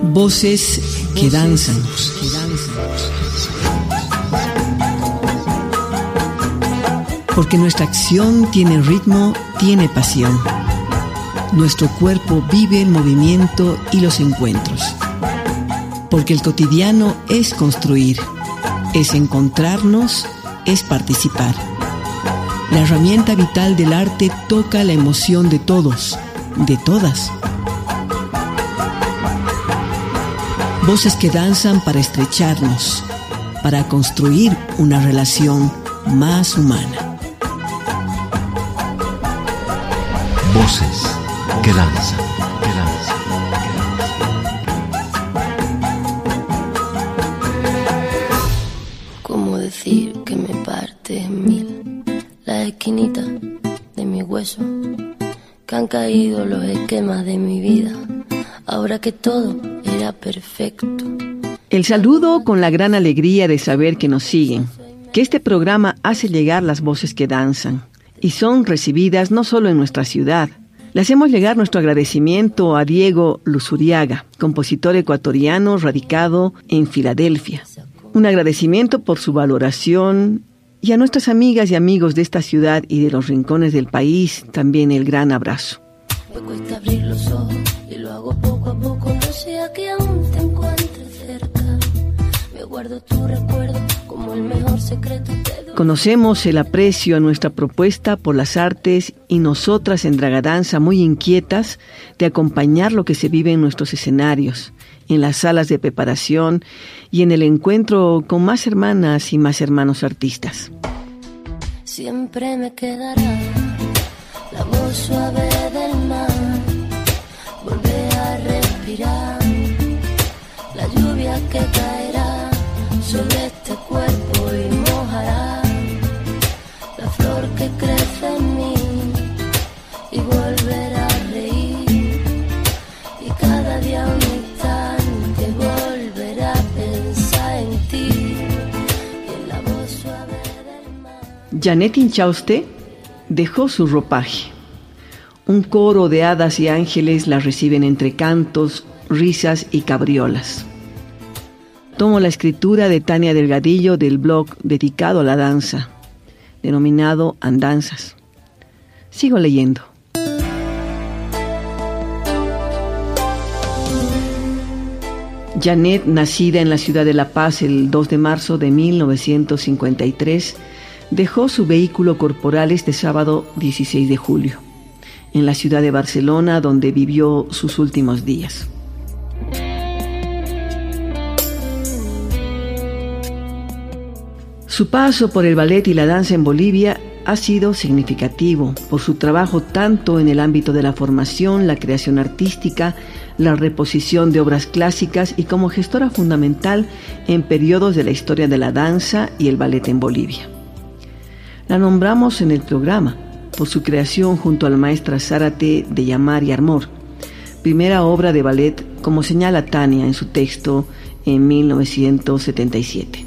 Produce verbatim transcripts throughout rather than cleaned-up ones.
Voces que danzan. Porque nuestra acción tiene ritmo, tiene pasión. Nuestro cuerpo vive el movimiento y los encuentros. Porque el cotidiano es construir, es encontrarnos, es participar. La herramienta vital del arte toca la emoción de todos, de todas. Voces que danzan para estrecharnos, para construir una relación más humana. Voces que danzan, que danzan, que danzan. ¿Cómo decir que me parte en mil la esquinita de mi hueso? Que han caído los esquemas de mi vida, ahora que todo era perfecto. El saludo con la gran alegría de saber que nos siguen, que este programa hace llegar las voces que danzan y son recibidas no solo en nuestra ciudad. Le hacemos llegar nuestro agradecimiento a Diego Luzuriaga, compositor ecuatoriano radicado en Filadelfia. Un agradecimiento por su valoración y a nuestras amigas y amigos de esta ciudad y de los rincones del país, también el gran abrazo. Me cuesta abrir los ojos y lo hago poco a poco, no sea que aún te encuentres cerca. Me guardo tu recuerdo como el mejor secreto. Conocemos el aprecio a nuestra propuesta por las artes y nosotras en Dragadanza muy inquietas de acompañar lo que se vive en nuestros escenarios, en las salas de preparación y en el encuentro con más hermanas y más hermanos artistas. Siempre me quedará la voz suave del mar, volver a respirar, la lluvia que caerá sobre este cuerpo y mojará la flor que crece en mí y volver a reír, y cada día un instante volver a pensar en ti y en la voz suave del mar. Janet Inchauste dejó su ropaje. Un coro de hadas y ángeles la reciben entre cantos, risas y cabriolas. Tomo la escritura de Tania Delgadillo del blog dedicado a la danza, denominado Andanzas. Sigo leyendo. Janet, nacida en la ciudad de La Paz el dos de marzo de mil novecientos cincuenta y tres, dejó su vehículo corporal este sábado dieciséis de julio, en la ciudad de Barcelona, donde vivió sus últimos días. Su paso por el ballet y la danza en Bolivia ha sido significativo por su trabajo tanto en el ámbito de la formación, la creación artística, la reposición de obras clásicas y como gestora fundamental en periodos de la historia de la danza y el ballet en Bolivia. La nombramos en el programa por su creación junto a la maestra Zárate de Llamar y Armor, primera obra de ballet, como señala Tania en su texto en mil novecientos setenta y siete.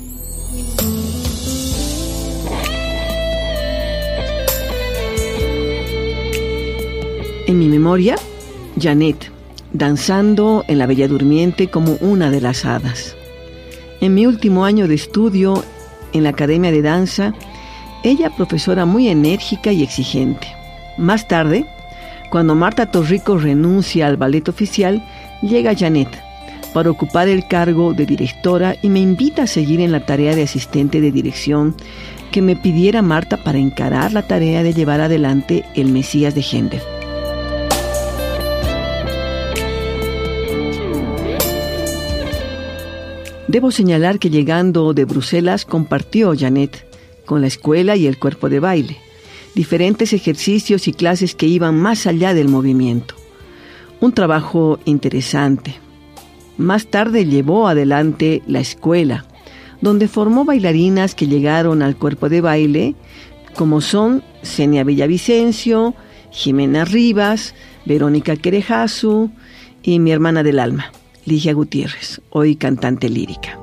En mi memoria, Janet, danzando en La Bella Durmiente como una de las hadas. En mi último año de estudio en la Academia de Danza, ella profesora muy enérgica y exigente. Más tarde, cuando Marta Torrico renuncia al ballet oficial, llega Janet para ocupar el cargo de directora y me invita a seguir en la tarea de asistente de dirección que me pidiera Marta para encarar la tarea de llevar adelante el Mesías de Händel. Debo señalar que llegando de Bruselas compartió Janet con la escuela y el cuerpo de baile, diferentes ejercicios y clases que iban más allá del movimiento. Un trabajo interesante. Más tarde llevó adelante la escuela, donde formó bailarinas que llegaron al cuerpo de baile, como son Zenia Villavicencio, Jimena Rivas, Verónica Querejazu y mi hermana del alma, Ligia Gutiérrez, hoy cantante lírica.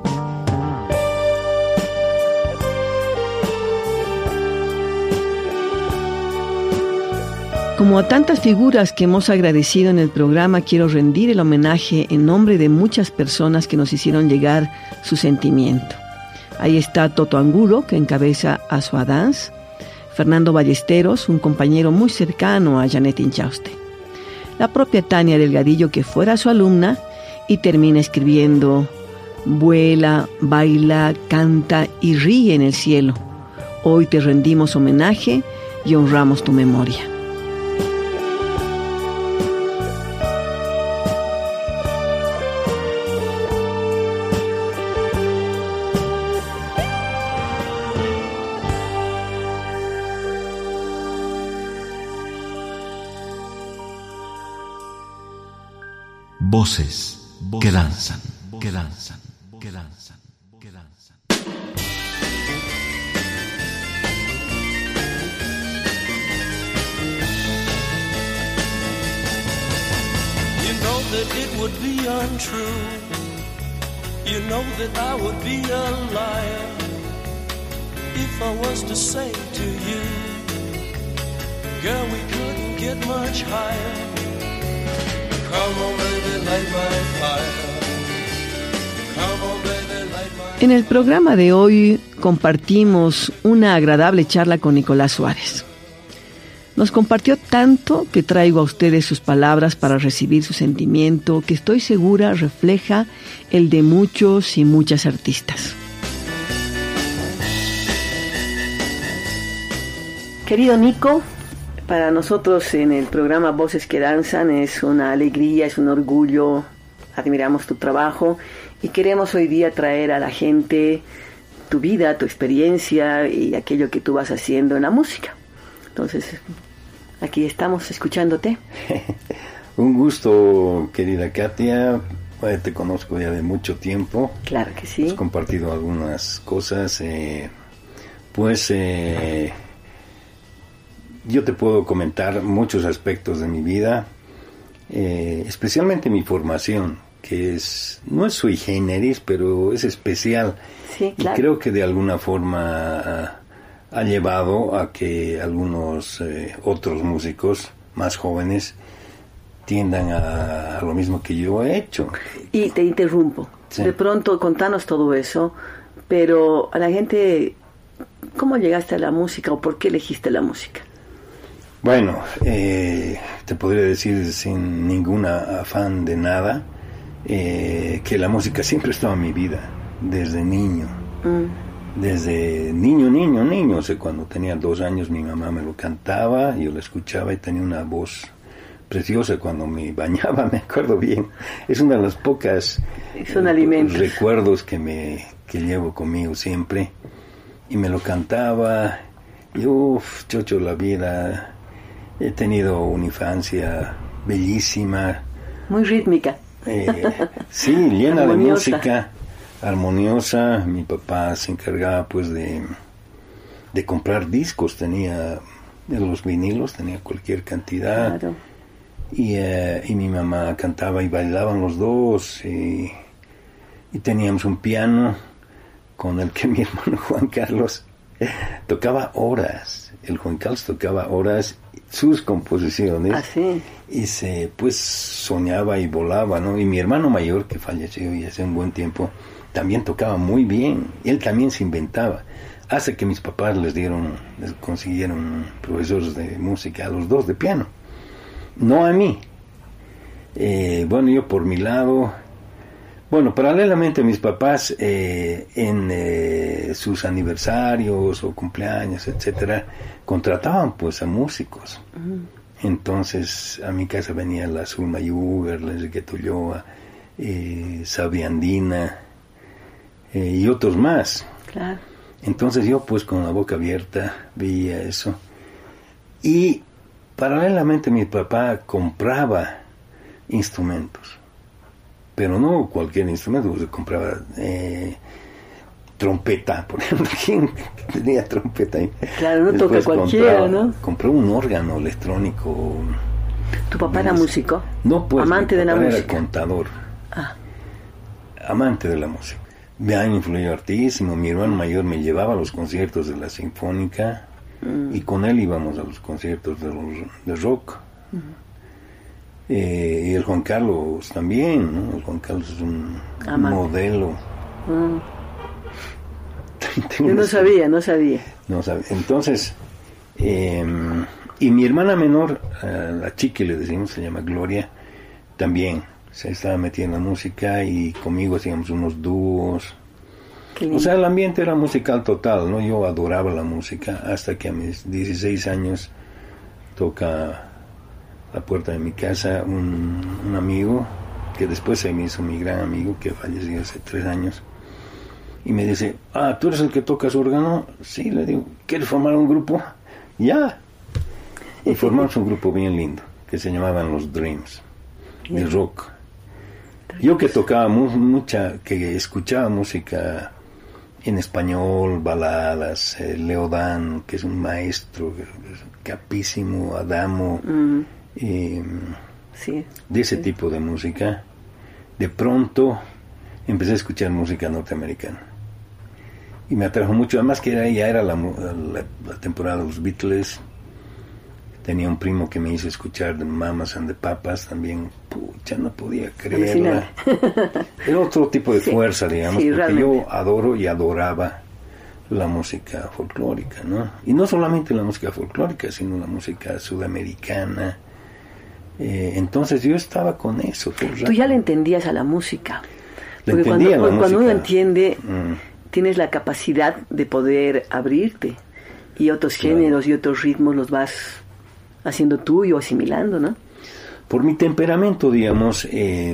Como a tantas figuras que hemos agradecido en el programa, quiero rendir el homenaje en nombre de muchas personas que nos hicieron llegar su sentimiento. Ahí está Toto Angulo, que encabeza a Soa Dance, Fernando Ballesteros, un compañero muy cercano a Janet Inchauste, la propia Tania Delgadillo, que fuera su alumna y termina escribiendo: vuela, baila, canta y ríe en el cielo. Hoy te rendimos homenaje y honramos tu memoria. Voces que danzan, que danzan, que danzan, que danzan. You know that it would be untrue. You know that I would be a liar if I was to say to you, girl, we couldn't get much higher. Come on, baby, light my fire. Come on, baby, light my... En el programa de hoy compartimos una agradable charla con Nicolás Suárez. Nos compartió tanto que traigo a ustedes sus palabras para recibir su sentimiento, que estoy segura refleja el de muchos y muchas artistas. Querido Nico, para nosotros en el programa Voces que Danzan es una alegría, es un orgullo, admiramos tu trabajo y queremos hoy día traer a la gente tu vida, tu experiencia y aquello que tú vas haciendo en la música. Entonces, aquí estamos escuchándote. Un gusto, querida Katia. Te conozco ya de mucho tiempo. Claro que sí. Hemos compartido algunas cosas. Eh, pues... Eh, Yo te puedo comentar muchos aspectos de mi vida, eh, especialmente mi formación, que es no es sui generis, pero es especial. Sí, claro. Y creo que de alguna forma ha llevado a que algunos eh, otros músicos más jóvenes tiendan a, a lo mismo que yo he hecho. Y te interrumpo. Sí. De pronto, contanos todo eso, pero a la gente, ¿cómo llegaste a la música o por qué elegiste la música? Bueno, eh, te podría decir sin ningún afán de nada eh, que la música siempre estaba en mi vida, desde niño. Mm. Desde niño, niño, niño. O sea, cuando tenía dos años mi mamá me lo cantaba, yo lo escuchaba y tenía una voz preciosa cuando me bañaba, me acuerdo bien. Es una de las pocas Son alimentos. recuerdos que, me, que llevo conmigo siempre. Y me lo cantaba y uff, chocho la vida... He tenido una infancia bellísima. Muy rítmica. Eh, sí, llena de música, armoniosa. Mi papá se encargaba pues de, de comprar discos. Tenía de los vinilos, tenía cualquier cantidad. Claro. Y, eh, y mi mamá cantaba y bailaban los dos. Y, y teníamos un piano con el que mi hermano Juan Carlos tocaba horas. El Juan Carlos tocaba horas sus composiciones. ¿Ah, sí? Y se pues soñaba y volaba, ¿no? Y mi hermano mayor, que falleció y hace un buen tiempo, también tocaba muy bien. Él también se inventaba. Hace que mis papás les dieron, les consiguieron profesores de música a los dos de piano. No a mí. Eh, bueno, yo por mi lado... Bueno, paralelamente mis papás eh, en eh, sus aniversarios o cumpleaños, etcétera, contrataban pues a músicos. Uh-huh. Entonces a mi casa venía la Zulma Yugar, la Enrique Tulloa, eh, Sabi Andina eh, y otros más. Claro. Entonces yo pues con la boca abierta veía eso. Y paralelamente mi papá compraba instrumentos. Pero no cualquier instrumento, se compraba eh, trompeta, por ejemplo. ¿Quién tenía trompeta ahí? Claro, no Después toca cualquiera, compraba, ¿no? Compró un órgano electrónico. ¿Tu papá era músico? No, pues. Amante de la era música. Contador. Ah. Amante de la música. Me ha influido hartísimo. Mi hermano mayor me llevaba a los conciertos de la Sinfónica. Mm. Y con él íbamos a los conciertos de, los, de rock. Mm. Eh, y el Juan Carlos también, ¿no? El Juan Carlos es un, un modelo. Mm. Yo no sabía, no sabía. No sabía. Entonces, eh, y mi hermana menor, la chica le decimos, se llama Gloria, también se estaba metida en la música y conmigo hacíamos unos dúos. O sea, el ambiente era musical total, ¿no? Yo adoraba la música hasta que a mis dieciséis años toca la puerta de mi casa un, un amigo que después se me hizo mi gran amigo, que falleció hace tres años, y me dice, ah, ¿tú eres el que tocas órgano? Sí, le digo, ¿quieres formar un grupo? Ya. Y formamos un grupo bien lindo que se llamaban Los Dreams, de rock. Yo que tocaba mu- mucha, que escuchaba música en español, baladas, eh, Leodán, que es un maestro capísimo, Adamo, mm. eh, sí, de ese sí. tipo de música. De pronto empecé a escuchar música norteamericana y me atrajo mucho, además que era, ya era la, la, la temporada de los Beatles. Tenía un primo que me hizo escuchar The Mamas and the Papas, también, pucha, no podía creerla. Era otro tipo de sí, fuerza, digamos, sí, porque realmente. Yo adoro y adoraba la música folclórica, ¿no? Y no solamente la música folclórica, sino la música sudamericana. Eh, entonces yo estaba con eso todo el rato. Tú ya le entendías a la música. Le porque entendía cuando, la cuando música. uno entiende, mm. tienes la capacidad de poder abrirte y otros claro. géneros y otros ritmos los vas haciendo tuyo, asimilando, ¿no? Por mi temperamento, digamos, eh,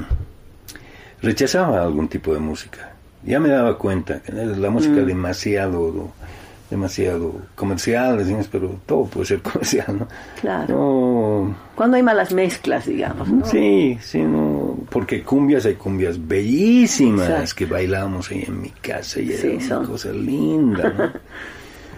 rechazaba algún tipo de música. Ya me daba cuenta que la música mm. demasiado, demasiado comercial, decimos, pero todo puede ser comercial, ¿no? Claro. No, cuando hay malas mezclas, digamos, ¿no? Sí, sí, no, porque cumbias, hay cumbias bellísimas. Exacto. Que bailábamos ahí en mi casa y sí, era son. Una cosa linda, ¿no?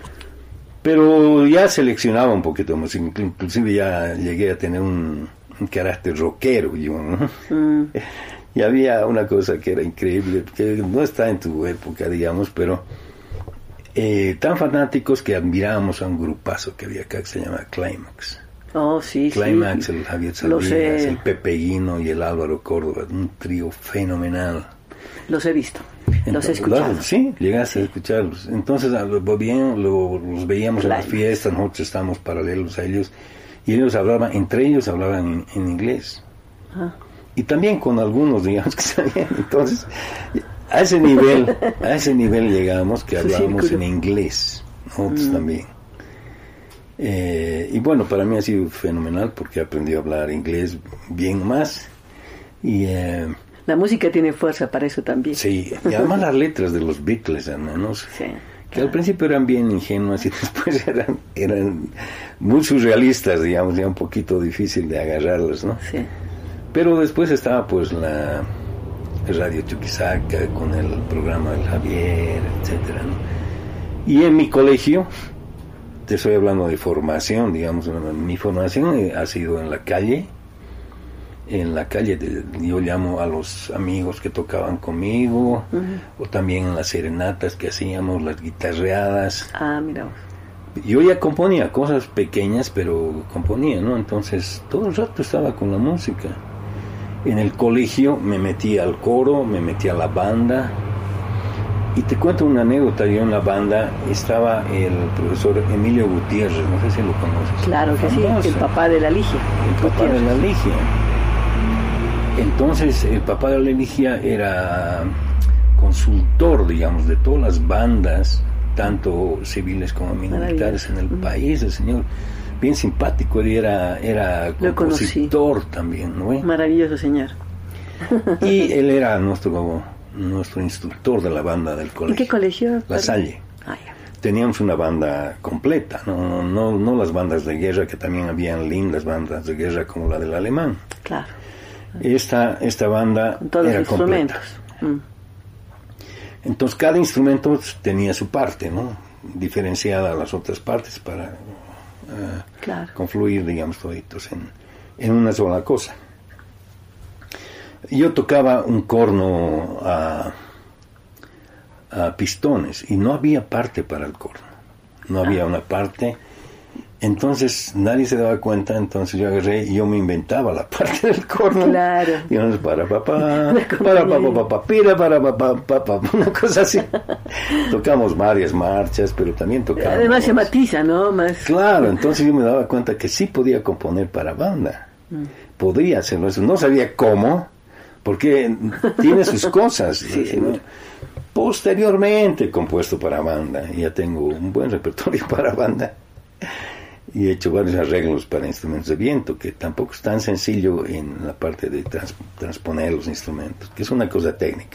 Pero ya seleccionaba un poquito más, inclusive ya llegué a tener un, un carácter rockero yo, ¿no? Mm. Y había una cosa que era increíble, que no está en tu época, digamos, pero eh, tan fanáticos que admirábamos a un grupazo que había acá que se llama Climax. Oh, sí, Climax, sí. el Javier Salinas, el Pepe Guino y el Álvaro Córdoba, un trío fenomenal. Los he visto. Los he escuchado. Sí, llegaste a escucharlos. Entonces, bien, lo, los veíamos claro. En las fiestas, nosotros estábamos paralelos a ellos, y ellos hablaban, entre ellos hablaban en, en inglés. Ah. Y también con algunos, digamos, que sabían. Entonces, a ese nivel, a ese nivel llegamos que hablábamos en inglés, nosotros mm. también. Eh, y bueno, para mí ha sido fenomenal porque he aprendido a hablar inglés bien más. Y... Eh, la música tiene fuerza para eso también. Sí, y además las letras de los Beatles, hermanos, sí, que claro. Al principio eran bien ingenuas y después eran, eran muy surrealistas, digamos, ya un poquito difícil de agarrarlas, ¿no? Sí. Pero después estaba pues la Radio Chuquisaca con el programa del Javier, etcétera, ¿no? Y en mi colegio, te estoy hablando de formación, digamos, mi formación ha sido en la calle, en la calle, de, yo llamo a los amigos que tocaban conmigo, uh-huh. O también en las serenatas que hacíamos, las guitarreadas. Ah, mira. Yo ya componía cosas pequeñas, pero componía, ¿no? Entonces, todo el rato estaba con la música. En el colegio me metí al coro, me metí a la banda. Y te cuento una anécdota, yo en la banda estaba el profesor Emilio Gutiérrez, no sé si lo conoces. Claro que famoso. Sí, el papá de la Ligia. El papá Gutiérrez. de la Ligia. Entonces, el papá de la Ligia era consultor, digamos, de todas las bandas, tanto civiles como militares en el uh-huh. país, el señor, bien simpático, él era, era compositor también, ¿no? Maravilloso señor. Y él era nuestro, nuestro instructor de la banda del colegio. ¿En qué colegio? La Salle. Ah, ya. Teníamos una banda completa, ¿no? No, no, no las bandas de guerra, que también habían lindas bandas de guerra como la del alemán. Claro. Esta, esta banda era completa. Mm. Entonces cada instrumento tenía su parte, ¿no? Diferenciada a las otras partes para uh, claro. confluir, digamos, toditos en, en una sola cosa. Yo tocaba un corno a, a pistones y no había parte para el corno. no había una parte. Entonces nadie se daba cuenta, entonces yo agarré y yo me inventaba la parte del corno. Claro. Y entonces para papá, para papá, papá, pira, para papá, papá, una cosa así. Tocamos varias marchas, pero también tocamos. Además se matiza, ¿no? Más. Claro, entonces yo me daba cuenta que sí podía componer para banda. Mm. Podría hacerlo eso. No sabía cómo, porque tiene sus cosas. Sí, sí, ¿no? Posteriormente he compuesto para banda. Ya tengo un buen repertorio para banda. Y he hecho varios arreglos para instrumentos de viento, que tampoco es tan sencillo en la parte de trans, transponer los instrumentos, que es una cosa técnica.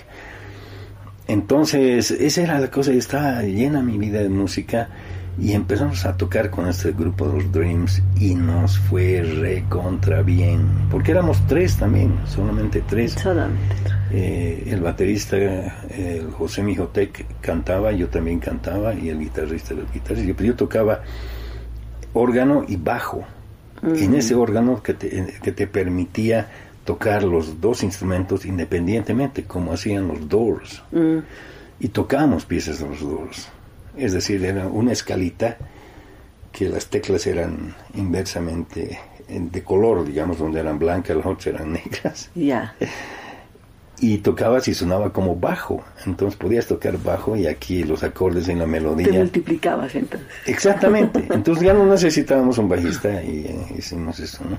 Entonces, esa era la cosa, estaba llena mi vida de música, y empezamos a tocar con este grupo de los Dreams, y nos fue recontra bien, porque éramos tres también, solamente tres. Solamente. Eh, el baterista, el José Mijotec, cantaba, yo también cantaba, y el guitarrista, el guitarrista, yo, yo tocaba órgano y bajo. Uh-huh. En ese órgano que te, que te permitía tocar los dos instrumentos independientemente, como hacían los Doors. Uh-huh. Y tocábamos piezas de los Doors. Es decir, era una escalita que las teclas eran inversamente de color, digamos, donde eran blancas, las otras eran negras. Ya. Yeah. Y tocabas y sonaba como bajo, entonces podías tocar bajo y aquí los acordes en la melodía. Te multiplicabas entonces. Exactamente, entonces ya no necesitábamos un bajista y eh, hicimos eso, ¿no?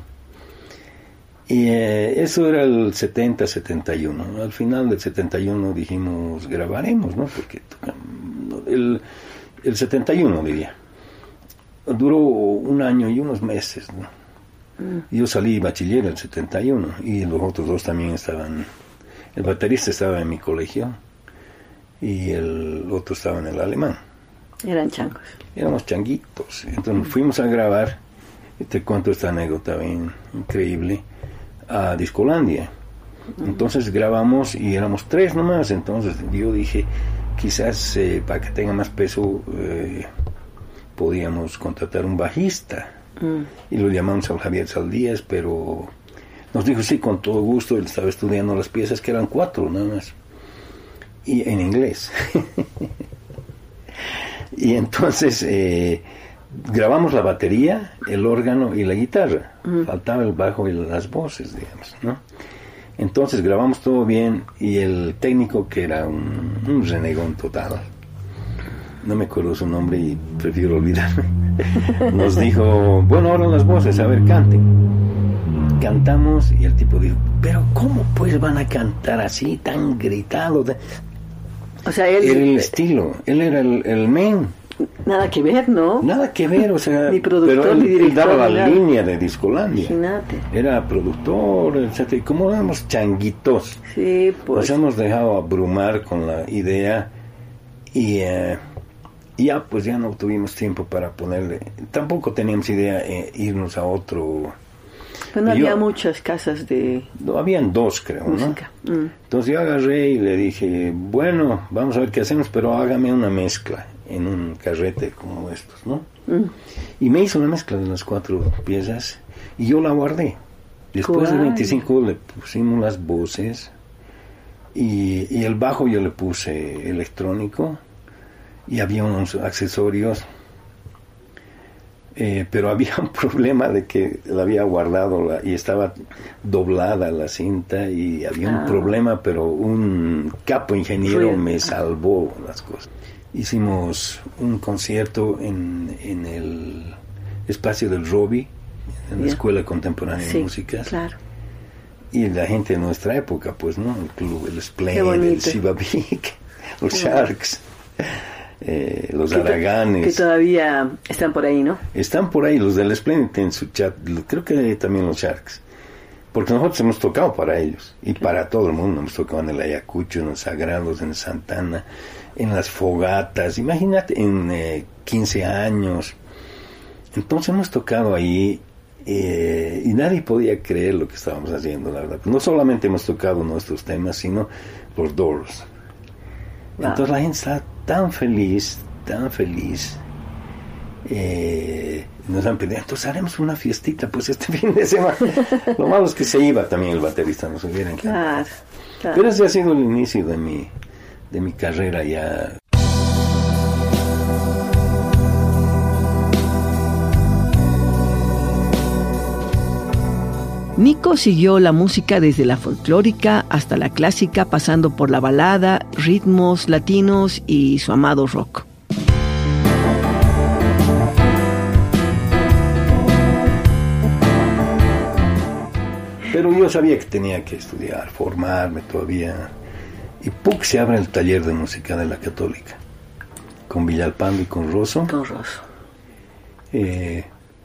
Y eh, eso era el setenta, setenta y uno. Al final del setenta y uno dijimos, grabaremos, ¿no? Porque tocamos, el, el setenta y uno diría. Duró un año y unos meses, ¿no? Mm. Yo salí bachiller en el setenta y uno y los otros dos también estaban. El baterista estaba en mi colegio y el otro estaba en el alemán. Eran changos. Éramos changuitos. Entonces fuimos a grabar, y te cuento esta anécdota bien increíble, a Discolandia. Entonces grabamos y éramos tres nomás. Entonces yo dije, quizás eh, para que tenga más peso eh, podíamos contratar un bajista. Mm. Y lo llamamos a Javier Saldías, pero nos dijo sí, con todo gusto. Él estaba estudiando las piezas, que eran cuatro nada más, y en inglés. Y entonces eh, grabamos la batería, el órgano y la guitarra. Uh-huh. Faltaba el bajo y las voces, digamos, ¿no? Entonces grabamos todo bien y el técnico, que era un, un renegón total, no me acuerdo su nombre y prefiero olvidarme, nos dijo, bueno, ahora las voces, a ver, canten. Cantamos y el tipo dijo, pero ¿cómo pues van a cantar así, tan gritado? O sea, él... Era el estilo, él era el, el main. Nada que ver, ¿no? Nada que ver, o sea... Ni productor, pero él, ni director. Él daba la nada. línea de Discolandia. Imagínate. Era productor, etcétera. Como éramos changuitos. Sí, pues... Nos hemos dejado abrumar con la idea y... Eh, ya, pues ya no tuvimos tiempo para ponerle... Tampoco teníamos idea de eh, irnos a otro... Pero no yo, había muchas casas de... No, habían dos, creo, música. ¿No? Mm. Entonces yo agarré y le dije, bueno, vamos a ver qué hacemos, pero hágame una mezcla en un carrete como estos, ¿no? Mm. Y me hizo una mezcla de las cuatro piezas y yo la guardé. Después de veinticinco le pusimos las voces y, y el bajo yo le puse electrónico y había unos accesorios. Eh, pero había un problema de que la había guardado la, y estaba doblada la cinta y había un ah. problema, pero un capo ingeniero sí. me salvó las cosas. Hicimos un concierto en, en el espacio del Robbie, en la yeah. Escuela Contemporánea sí, de Músicas. Claro. Y la gente de nuestra época, pues, ¿no? El club, el Splendid, el Sivavik, los Qué Sharks. Eh, los que Araganes to- que todavía están por ahí, ¿no? Están por ahí, los del Splendid en su chat, creo que también los Sharks, porque nosotros hemos tocado para ellos y para todo el mundo. Hemos tocado en el Ayacucho, en los Sagrados, en Santana, en las fogatas, imagínate, en eh, quince años. Entonces hemos tocado ahí eh, y nadie podía creer lo que estábamos haciendo, la verdad. No solamente hemos tocado nuestros temas, sino los Doors. Wow. Entonces la gente está tan feliz, tan feliz. Eh, nos han pedido, entonces haremos una fiestita pues este fin de semana. Lo malo es que se iba también el baterista, nos hubiera encantado. Claro, claro. Pero ese ha sido el inicio de mi, de mi carrera ya. Nico siguió la música desde la folclórica hasta la clásica, pasando por la balada, ritmos latinos y su amado rock. Pero yo sabía que tenía que estudiar, formarme todavía. Y ¡puc! Se abre el taller de música de la Católica, con Villalpando y con Rosso. Con Rosso. Eh,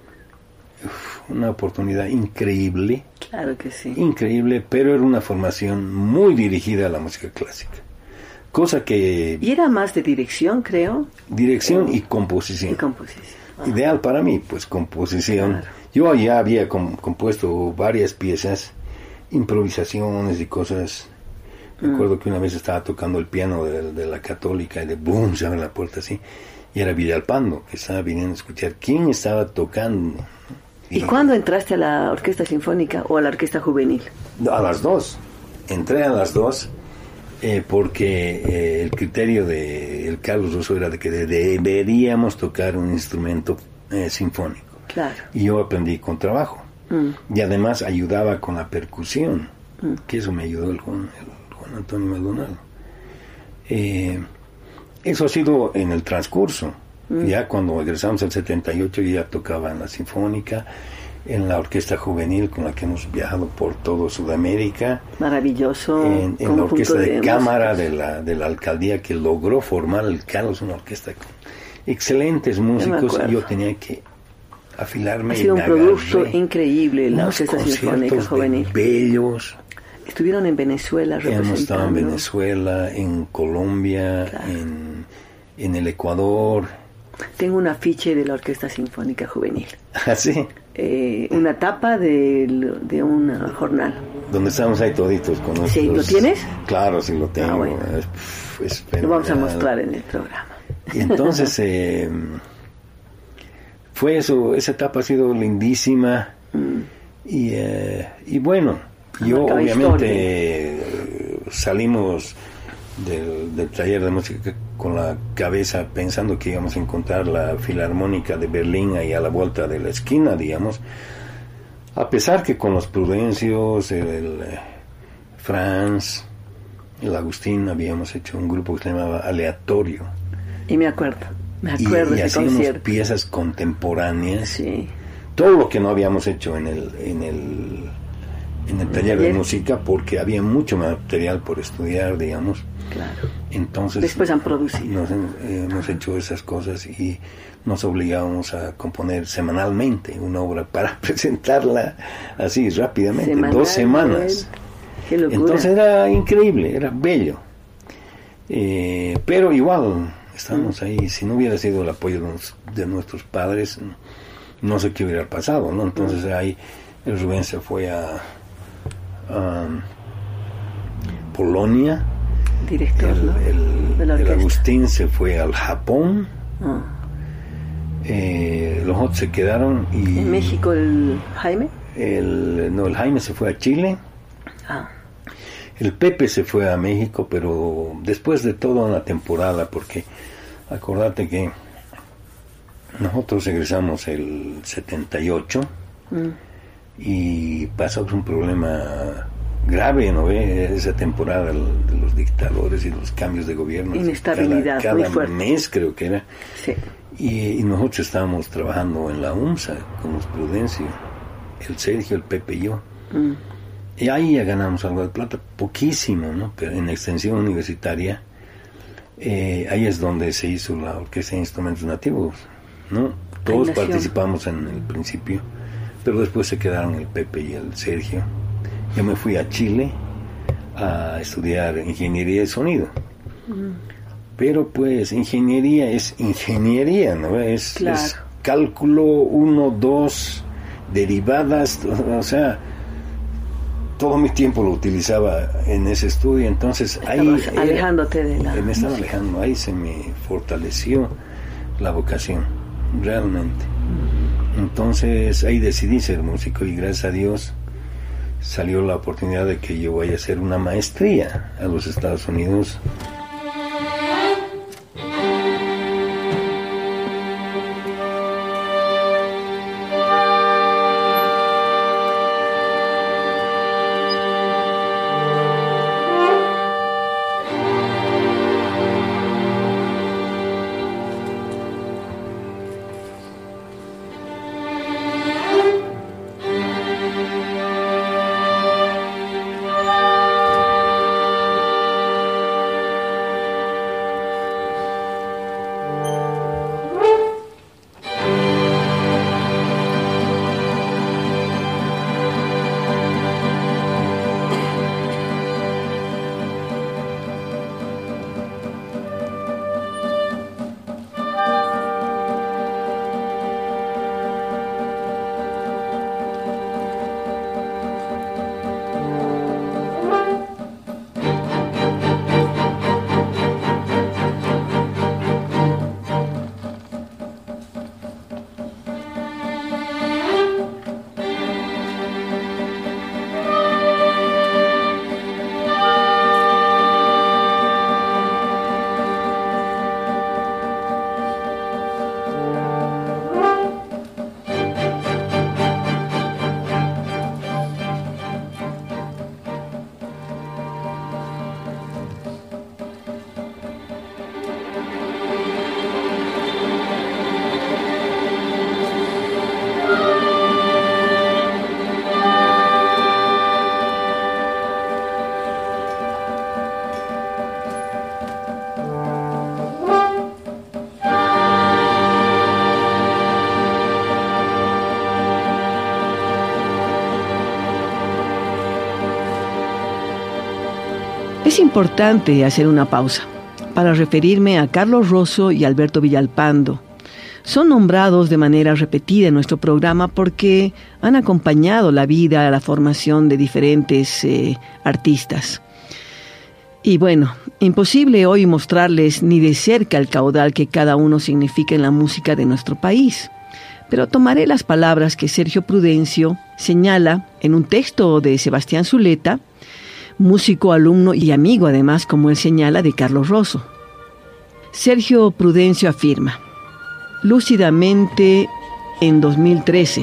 una oportunidad increíble. Claro que sí. Increíble, pero era una formación muy dirigida a la música clásica. Cosa que... Y era más de dirección, creo. Dirección eh, y composición. Y composición. Ah. Ideal para mí, pues composición. Claro. Yo ya había com- compuesto varias piezas, improvisaciones y cosas. Me mm. acuerdo que una vez estaba tocando el piano de, de la Católica y de boom, se abre la puerta así. Y era Villalpando, que estaba viniendo a escuchar quién estaba tocando. ¿Y, ¿Y cuándo entraste a la Orquesta Sinfónica o a la Orquesta Juvenil? A las dos. Entré a las dos eh, porque eh, el criterio de el Carlos Rosso era de que deberíamos tocar un instrumento eh, sinfónico. Claro. Y yo aprendí con trabajo. Mm. Y además ayudaba con la percusión, mm. que eso me ayudó el Juan, el Juan Antonio Maldonado. Eh, eso ha sido en el transcurso. Mm. Ya cuando egresamos al setenta y ocho, yo ya tocaba en la Sinfónica, en la Orquesta Juvenil con la que hemos viajado por todo Sudamérica. Maravilloso. En, en la Orquesta de, de Cámara de la, de la Alcaldía, que logró formar el Carlos, una orquesta con excelentes músicos, y yo tenía que afilarme. Ha sido un producto increíble la Orquesta Sinfónica Juvenil. Bellos. Estuvieron en Venezuela representando. Hemos estado en Venezuela, en Colombia, claro. en, en el Ecuador. Tengo un afiche de la Orquesta Sinfónica Juvenil. ¿Ah, sí? Eh, una tapa de, de un jornal. Donde estamos ahí toditos con nuestros... ¿Sí? ¿Lo tienes? Claro, sí lo tengo. Ah, bueno. es, es lo vamos a mostrar en el programa. Y entonces... eh, fue eso, esa etapa ha sido lindísima. Mm. Y, eh, y bueno, yo obviamente eh, salimos del, del taller de música con la cabeza pensando que íbamos a encontrar la Filarmónica de Berlín ahí a la vuelta de la esquina, digamos. A pesar que con los Prudencios, el, el eh, Franz, el Agustín, habíamos hecho un grupo que se llamaba Aleatorio. Y me acuerdo. Me acuerdo y, y de ese concierto. Hacíamos piezas contemporáneas. Sí. Todo lo que no habíamos hecho en el en el en el taller de música, porque había mucho material por estudiar, digamos. Claro. Entonces después han producido. Nos, eh, hemos hecho esas cosas y nos obligábamos a componer semanalmente una obra para presentarla así rápidamente, Semanal, dos semanas. Qué locura. Entonces era increíble, era bello. Eh, pero igual estamos ahí. Si no hubiera sido el apoyo de, nos, de nuestros padres, no sé qué hubiera pasado, ¿no? Entonces ahí el Rubén se fue a, a Polonia, director, el, ¿no? el, de la el orquesta. Agustín se fue al Japón, ah. eh, los otros se quedaron. Y ¿en México el Jaime? El, no, el Jaime se fue a Chile. Ah. El Pepe se fue a México, pero después de toda una temporada, porque acordate que nosotros regresamos el setenta y ocho mm. y pasamos un problema grave, ¿no ve? Esa temporada de los dictadores y los cambios de gobierno. Inestabilidad cada, muy cada fuerte. mes creo que era. Sí. Y, y nosotros estábamos trabajando en la UMSA con los Prudencio, el Sergio, el Pepe y yo. Mm. Y ahí ya ganamos algo de plata, poquísimo, ¿no? Pero en extensión universitaria, eh, ahí es donde se hizo la Orquesta de Instrumentos Nativos, ¿no? Todos participamos en el principio, pero después se quedaron el Pepe y el Sergio. Yo me fui a Chile a estudiar ingeniería de sonido. Mm. Pero pues ingeniería es ingeniería, ¿no? Es, claro. es cálculo uno, dos, derivadas, o sea... todo mi tiempo lo utilizaba en ese estudio, entonces ahí... alejándote de la... Me estaba alejando, ahí se me fortaleció la vocación, realmente. Entonces ahí decidí ser músico y gracias a Dios salió la oportunidad de que yo vaya a hacer una maestría a los Estados Unidos. Es importante hacer una pausa para referirme a Carlos Rosso y Alberto Villalpando. Son nombrados de manera repetida en nuestro programa porque han acompañado la vida a la formación de diferentes eh, artistas. Y bueno, imposible hoy mostrarles ni de cerca el caudal que cada uno significa en la música de nuestro país. Pero tomaré las palabras que Sergio Prudencio señala en un texto de Sebastián Zuleta, músico, alumno y amigo además, como él señala, de Carlos Rosso. Sergio Prudencio afirma, lúcidamente en dos mil trece,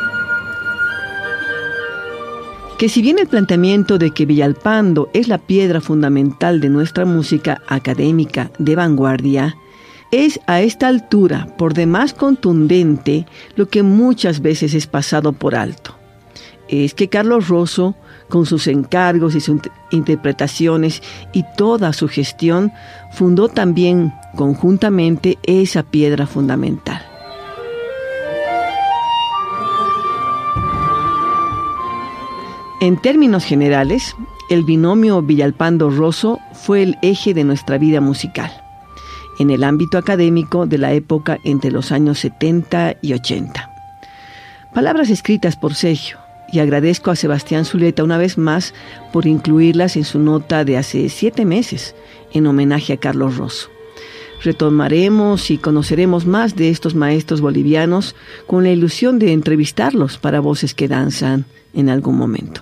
que si bien el planteamiento de que Villalpando es la piedra fundamental de nuestra música académica de vanguardia, es a esta altura por demás contundente lo que muchas veces es pasado por alto. Es que Carlos Rosso, con sus encargos y sus interpretaciones y toda su gestión, fundó también conjuntamente esa piedra fundamental. En términos generales, el binomio Villalpando-Rosso fue el eje de nuestra vida musical, en el ámbito académico de la época entre los años setenta y ochenta. Palabras escritas por Sergio, y agradezco a Sebastián Zuleta una vez más por incluirlas en su nota de hace siete meses, en homenaje a Carlos Rosso. Retomaremos y conoceremos más de estos maestros bolivianos con la ilusión de entrevistarlos para Voces que Danzan en algún momento.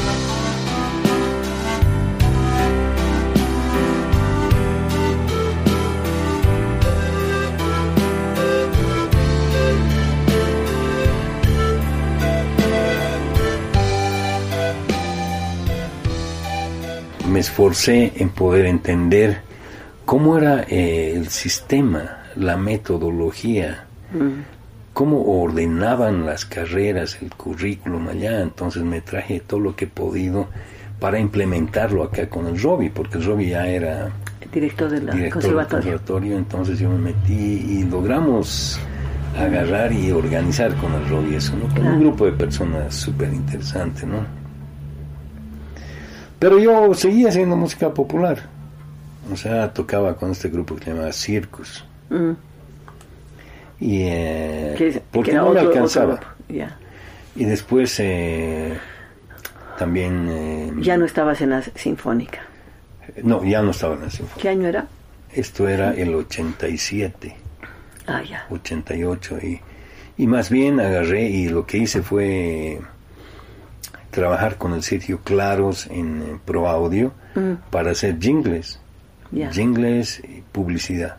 Me esforcé en poder entender cómo era eh, el sistema, la metodología, mm. cómo ordenaban las carreras, el currículum allá. Entonces me traje todo lo que he podido para implementarlo acá con el Robbie, porque el Robbie ya era director del conservatorio. conservatorio. Entonces yo me metí y logramos agarrar y organizar con el Robbie eso, ¿no? Con claro. un grupo de personas súper interesante, ¿no? Pero yo seguía haciendo música popular. O sea, tocaba con este grupo que se llamaba Circus. Mm. Y eh, ¿Qué, porque qué no me otro, alcanzaba. Otro yeah. Y después eh, también... Eh, ya no estabas en la Sinfónica. No, ya no estaba en la Sinfónica. ¿Qué año era? Esto era el ochenta y siete. Ah, ya. ochenta y ocho. Y, y más bien agarré y lo que hice fue... trabajar con el Sergio Claros en eh, Pro Audio mm. para hacer jingles, yeah. jingles y publicidad.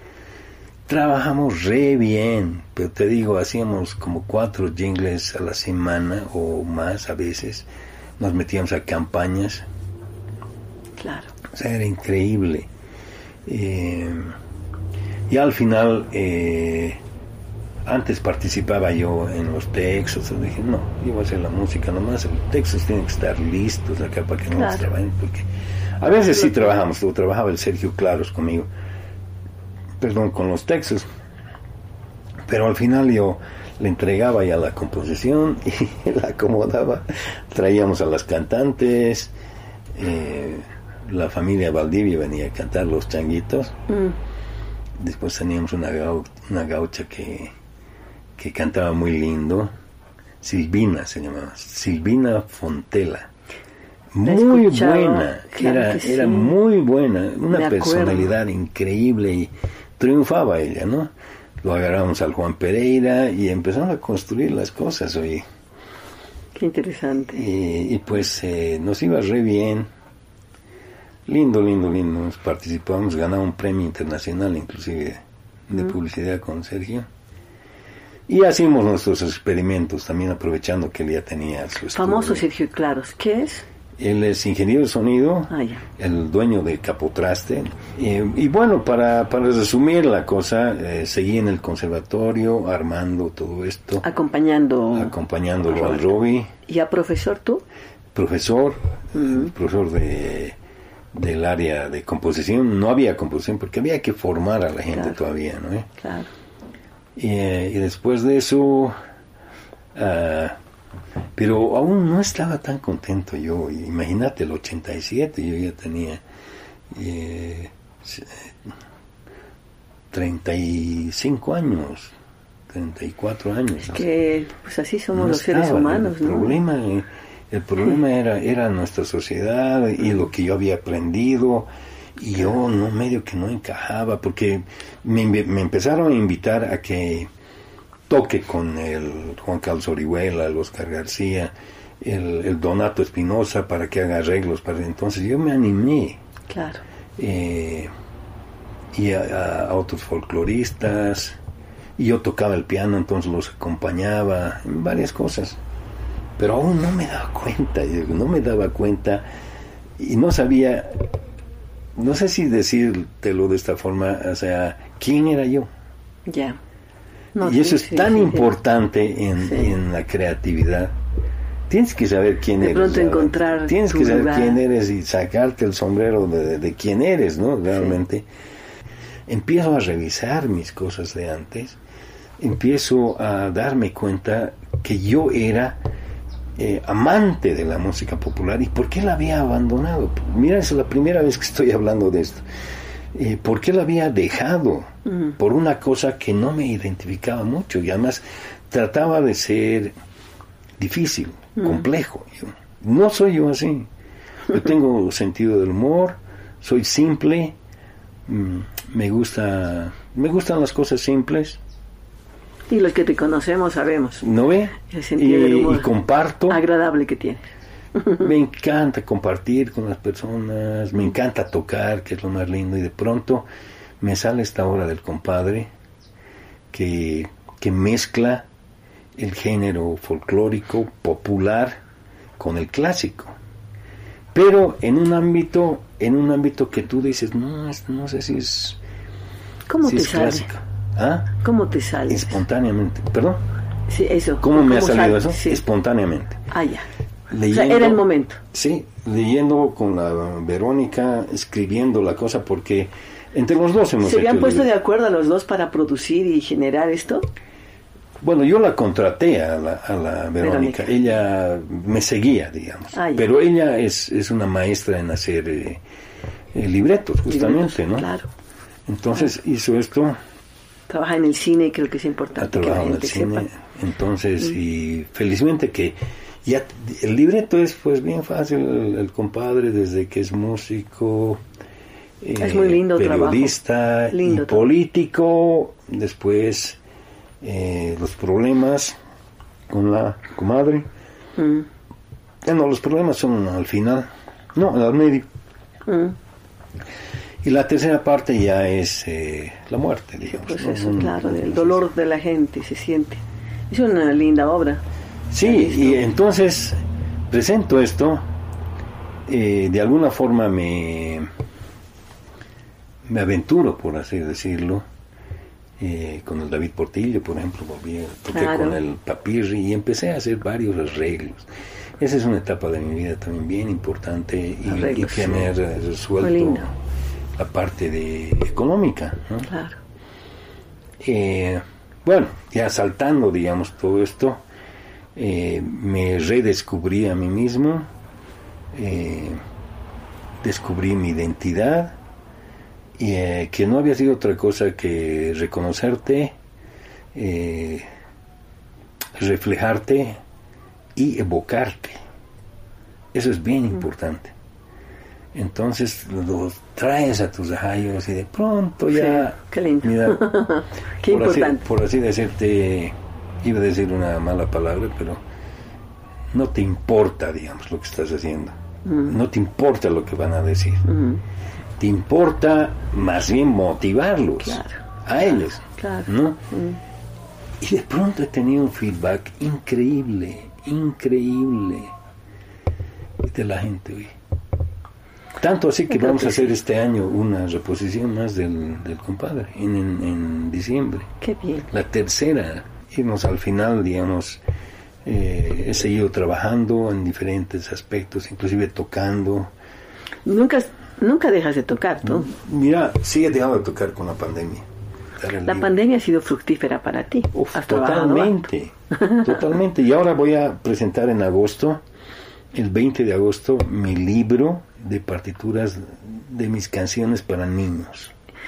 Trabajamos re bien, pero te digo, hacíamos como cuatro jingles a la semana o más a veces. Nos metíamos a campañas. Claro. O sea, era increíble. Eh, y al final... Eh, Antes participaba yo en los textos, dije, no, yo voy a hacer la música nomás, los textos tienen que estar listos acá para que no nos trabajen, porque a veces sí trabajamos, o trabajaba el Sergio Claros conmigo, perdón, con los textos, pero al final yo le entregaba ya la composición y la acomodaba, traíamos a las cantantes, eh, la familia Valdivia venía a cantar los changuitos, mm. después teníamos una, gau- una gaucha que... que cantaba muy lindo, Silvina se llamaba, Silvina Fontela, muy buena, claro era, sí. era muy buena, una personalidad increíble y triunfaba ella, ¿no? Lo agarramos al Juan Pereira y empezamos a construir las cosas, oye. Qué interesante. Y, y pues eh, nos iba re bien, lindo, lindo, lindo, nos participamos, ganamos un premio internacional inclusive de mm. publicidad con Sergio. Y hacíamos nuestros experimentos, también aprovechando que él ya tenía su estudio. Famoso Sergio Claros, ¿qué es? Él es ingeniero de sonido, ah, el dueño de Capotraste. Eh, y bueno, para, para resumir la cosa, eh, seguí en el conservatorio, armando todo esto. Acompañando. Acompañándolo al Robbie. ¿Y a profesor tú? Profesor, uh-huh. profesor de, del área de composición. No había composición porque había que formar a la gente claro. todavía, ¿no? ¿Eh? Claro. Y, eh, y después de eso uh, Pero aún no estaba tan contento yo. Imagínate, el ochenta y siete yo ya tenía eh, treinta y cinco años, treinta y cuatro años. Que pues así somos no los seres estaba, humanos, el ¿no? Problema, el problema era, era nuestra sociedad y lo que yo había aprendido, y yo no medio que no encajaba, porque me, me empezaron a invitar a que toque con el Juan Carlos Orihuela, el Oscar García, el, el Donato Espinosa, para que haga arreglos. Para entonces yo me animé. Claro. Eh, y a, a otros folcloristas, y yo tocaba el piano, entonces los acompañaba en varias cosas, pero aún no me daba cuenta, no me daba cuenta, y no sabía, no sé si decírtelo de esta forma, o sea, ¿quién era yo? Ya. No, y eso sí, es sí, tan sí, importante sí. En, Sí. en la creatividad. Tienes que saber quién de eres. pronto ¿verdad? encontrar Tienes tu que saber lugar. quién eres y sacarte el sombrero de, de, de quién eres, ¿no? Realmente. Sí. Empiezo a revisar mis cosas de antes. Empiezo a darme cuenta que yo era eh, amante de la música popular. ¿Y por qué la había abandonado? Mira, es la primera vez que estoy hablando de esto. Eh, ¿Por qué la había dejado? Uh-huh. Por una cosa que no me identificaba mucho, y además trataba de ser difícil, uh-huh. complejo. Yo, no soy yo así. Yo tengo sentido del humor, soy simple, mmm, me gusta, me gustan las cosas simples. Y los que te conocemos sabemos. ¿No ve? El sentido y, del humor y comparto. Agradable que tienes. Me encanta compartir con las personas, me encanta tocar, que es lo más lindo, y de pronto me sale esta obra del compadre que, que mezcla el género folclórico popular con el clásico, pero en un ámbito en un ámbito que tú dices, no, no sé si es, ¿cómo si te es sale? clásico. ¿Ah? ¿Cómo te sale? Espontáneamente, ¿perdón? Sí, eso. ¿Cómo, ¿Cómo me ha salido sale? eso? Sí. Espontáneamente. Ah, ya. Leyendo, o sea, era el momento. Sí, leyendo con la Verónica, escribiendo la cosa, porque entre los dos hemos ¿Se habían hecho puesto el... de acuerdo a los dos para producir y generar esto? Bueno, yo la contraté a la, a la Verónica. Verónica. Ella me seguía, digamos. Ah, pero ella es, es una maestra en hacer eh, eh, libretos, justamente, libretos, ¿no? Claro. Entonces claro. hizo esto. Trabaja en el cine, creo que es importante. Ha trabajado en el cine. Sepa. Entonces, mm. y felizmente que ya el libreto es pues bien fácil. El, el compadre, desde que es músico, eh, es muy lindo periodista lindo y político, después eh, los problemas con la comadre. Mm. Eh, no, los problemas son al final, no, al medio. Mm. Y la tercera parte ya es eh, la muerte, digamos. Pues ¿no? eso, no, claro, no, el no, dolor no, de la gente se siente. Es una linda obra. Sí, y entonces presento esto, eh, de alguna forma me, me aventuro, por así decirlo, eh, con el David Portillo, por ejemplo, volví a tocar claro. con el Papirri y empecé a hacer varios arreglos. Esa es una etapa de mi vida también bien importante, y, arreglos, y tener sí. resuelto la parte de económica, ¿no? Claro. Eh, bueno, ya saltando, digamos, todo esto, eh, me redescubrí a mí mismo, eh, descubrí mi identidad, y eh, que no había sido otra cosa que reconocerte, eh, reflejarte y evocarte. Eso es bien importante. Entonces los traes a tus ajayos y de pronto ya... Sí, qué lindo. Mira, qué por importante. Así, por así decirte, iba a decir una mala palabra, pero no te importa, digamos, lo que estás haciendo. Mm. No te importa lo que van a decir. Mm. Te importa más bien motivarlos, claro, a ellos, claro. ¿no? Mm. Y de pronto he tenido un feedback increíble, increíble de la gente hoy. Tanto así que vamos a hacer este año una reposición más del, del compadre en, en, en diciembre. Qué bien. La tercera. Irnos al final, digamos, eh, he seguido trabajando en diferentes aspectos, inclusive tocando. Nunca, nunca dejas de tocar, ¿tú? Mira, sí he dejado de tocar con la pandemia. presentar el La libro. pandemia ha sido fructífera para ti. Uf, Has trabajado totalmente, totalmente. Y ahora voy a presentar en agosto, el veinte de agosto, mi libro de partituras de mis canciones para niños.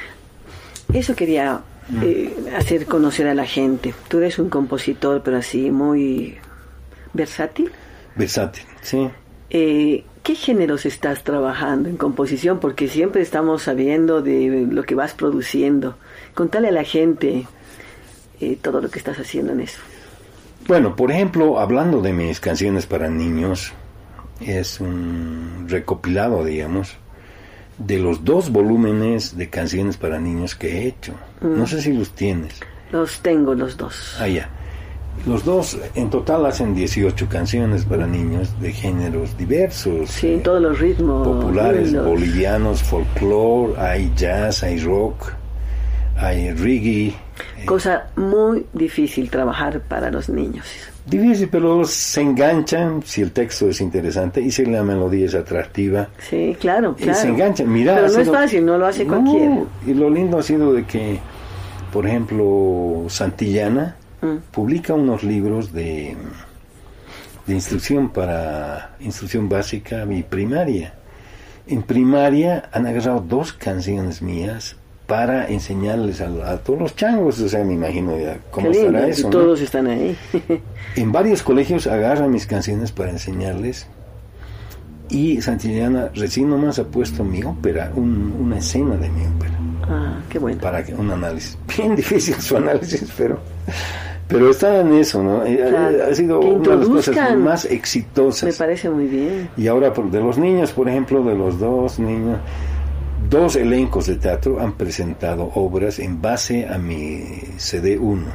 Eso quería eh, hacer conocer a la gente. Tú eres un compositor, pero así muy versátil. Versátil, sí. Eh, ¿Qué géneros estás trabajando en composición? Porque siempre estamos sabiendo de lo que vas produciendo. Contale a la gente eh, todo lo que estás haciendo en eso. Bueno, por ejemplo, hablando de mis canciones para niños, es un recopilado, digamos, de los dos volúmenes de canciones para niños que he hecho. Mm. No sé si los tienes. Los tengo, los dos. Ah, ya. Los dos en total hacen dieciocho canciones para niños de géneros diversos. Sí, eh, todos los ritmos. Populares, los... bolivianos, folclore, hay jazz, hay rock, hay reggae. Cosa eh, muy difícil trabajar para los niños. Difícil, pero se enganchan si el texto es interesante y si la melodía es atractiva. Sí, claro, claro. Y se enganchan. Mira, pero no sido, es fácil, no lo hace no, cualquiera. Y lo lindo ha sido de que, por ejemplo, Santillana mm. publica unos libros de, de instrucción para instrucción básica y primaria. En primaria han agarrado dos canciones mías para enseñarles a, a todos los changos, o sea, me imagino ya cómo Qué estará lindo, eso, todos ¿no? están ahí. En varios colegios agarran mis canciones para enseñarles y Santillana recién nomás ha puesto mi ópera, un, una escena de mi ópera. Ah, qué bueno. Para que, un análisis, bien difícil su análisis, pero pero está en eso, ¿no? Claro, ha sido una de las cosas más exitosas. Me parece muy bien. Y ahora de los niños, por ejemplo, de los dos niños, dos elencos de teatro han presentado obras en base a mi C D uno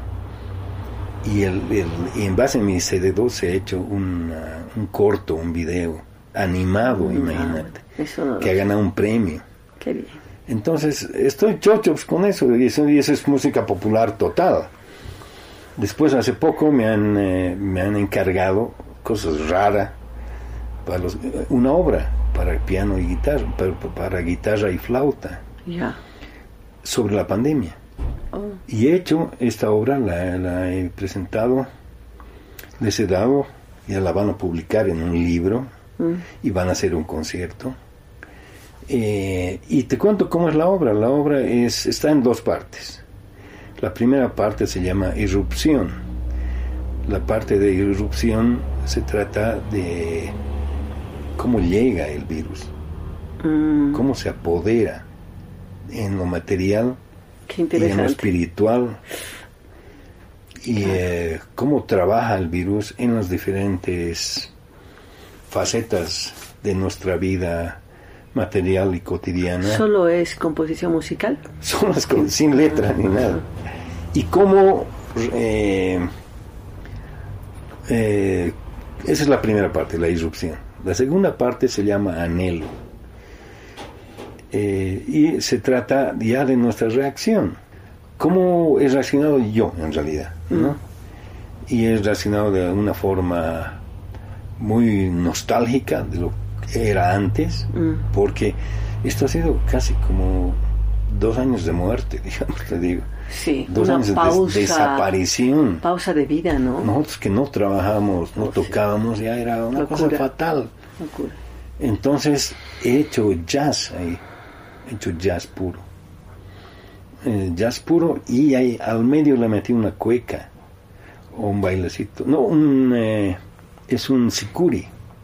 y, el, el, y en base a mi C D dos se ha hecho una, un corto, un video animado, mm, imagínate, eso no que ha ganado un premio. Qué bien. Entonces estoy chocho con eso y, eso y eso es música popular total. Después hace poco me han eh, me han encargado cosas raras para los, una obra para piano y guitarra, para, para guitarra y flauta, yeah. sobre la pandemia. Oh. Y he hecho esta obra, la, la he presentado, les he dado, ya la van a publicar en un libro mm. y van a hacer un concierto. Eh, y te cuento cómo es la obra. La obra es está en dos partes. La primera parte se llama Irrupción. La parte de Irrupción se trata de cómo llega el virus, mm. cómo se apodera en lo material y en lo espiritual, y eh, cómo trabaja el virus en las diferentes facetas de nuestra vida material y cotidiana. ¿Solo es composición musical? Solo es con, sin letra ni nada. Y cómo eh, eh, esa es la primera parte, la irrupción. La segunda parte se llama Anhelo, eh, y se trata ya de nuestra reacción. ¿Cómo he reaccionado yo en realidad? ¿no? Mm. Y he reaccionado de una forma muy nostálgica de lo que era antes, mm. porque esto ha sido casi como dos años de muerte, digamos, te digo. Sí, dos una años pausa, de desaparición. Pausa de vida, ¿no? Nosotros que no trabajábamos, no oh, tocábamos, sí. ya era una Locura. cosa fatal. Locura. Entonces he hecho jazz ahí, he hecho jazz puro. Eh, jazz puro y ahí al medio le metí una cueca o un bailecito. No, un, eh, es un sicuri.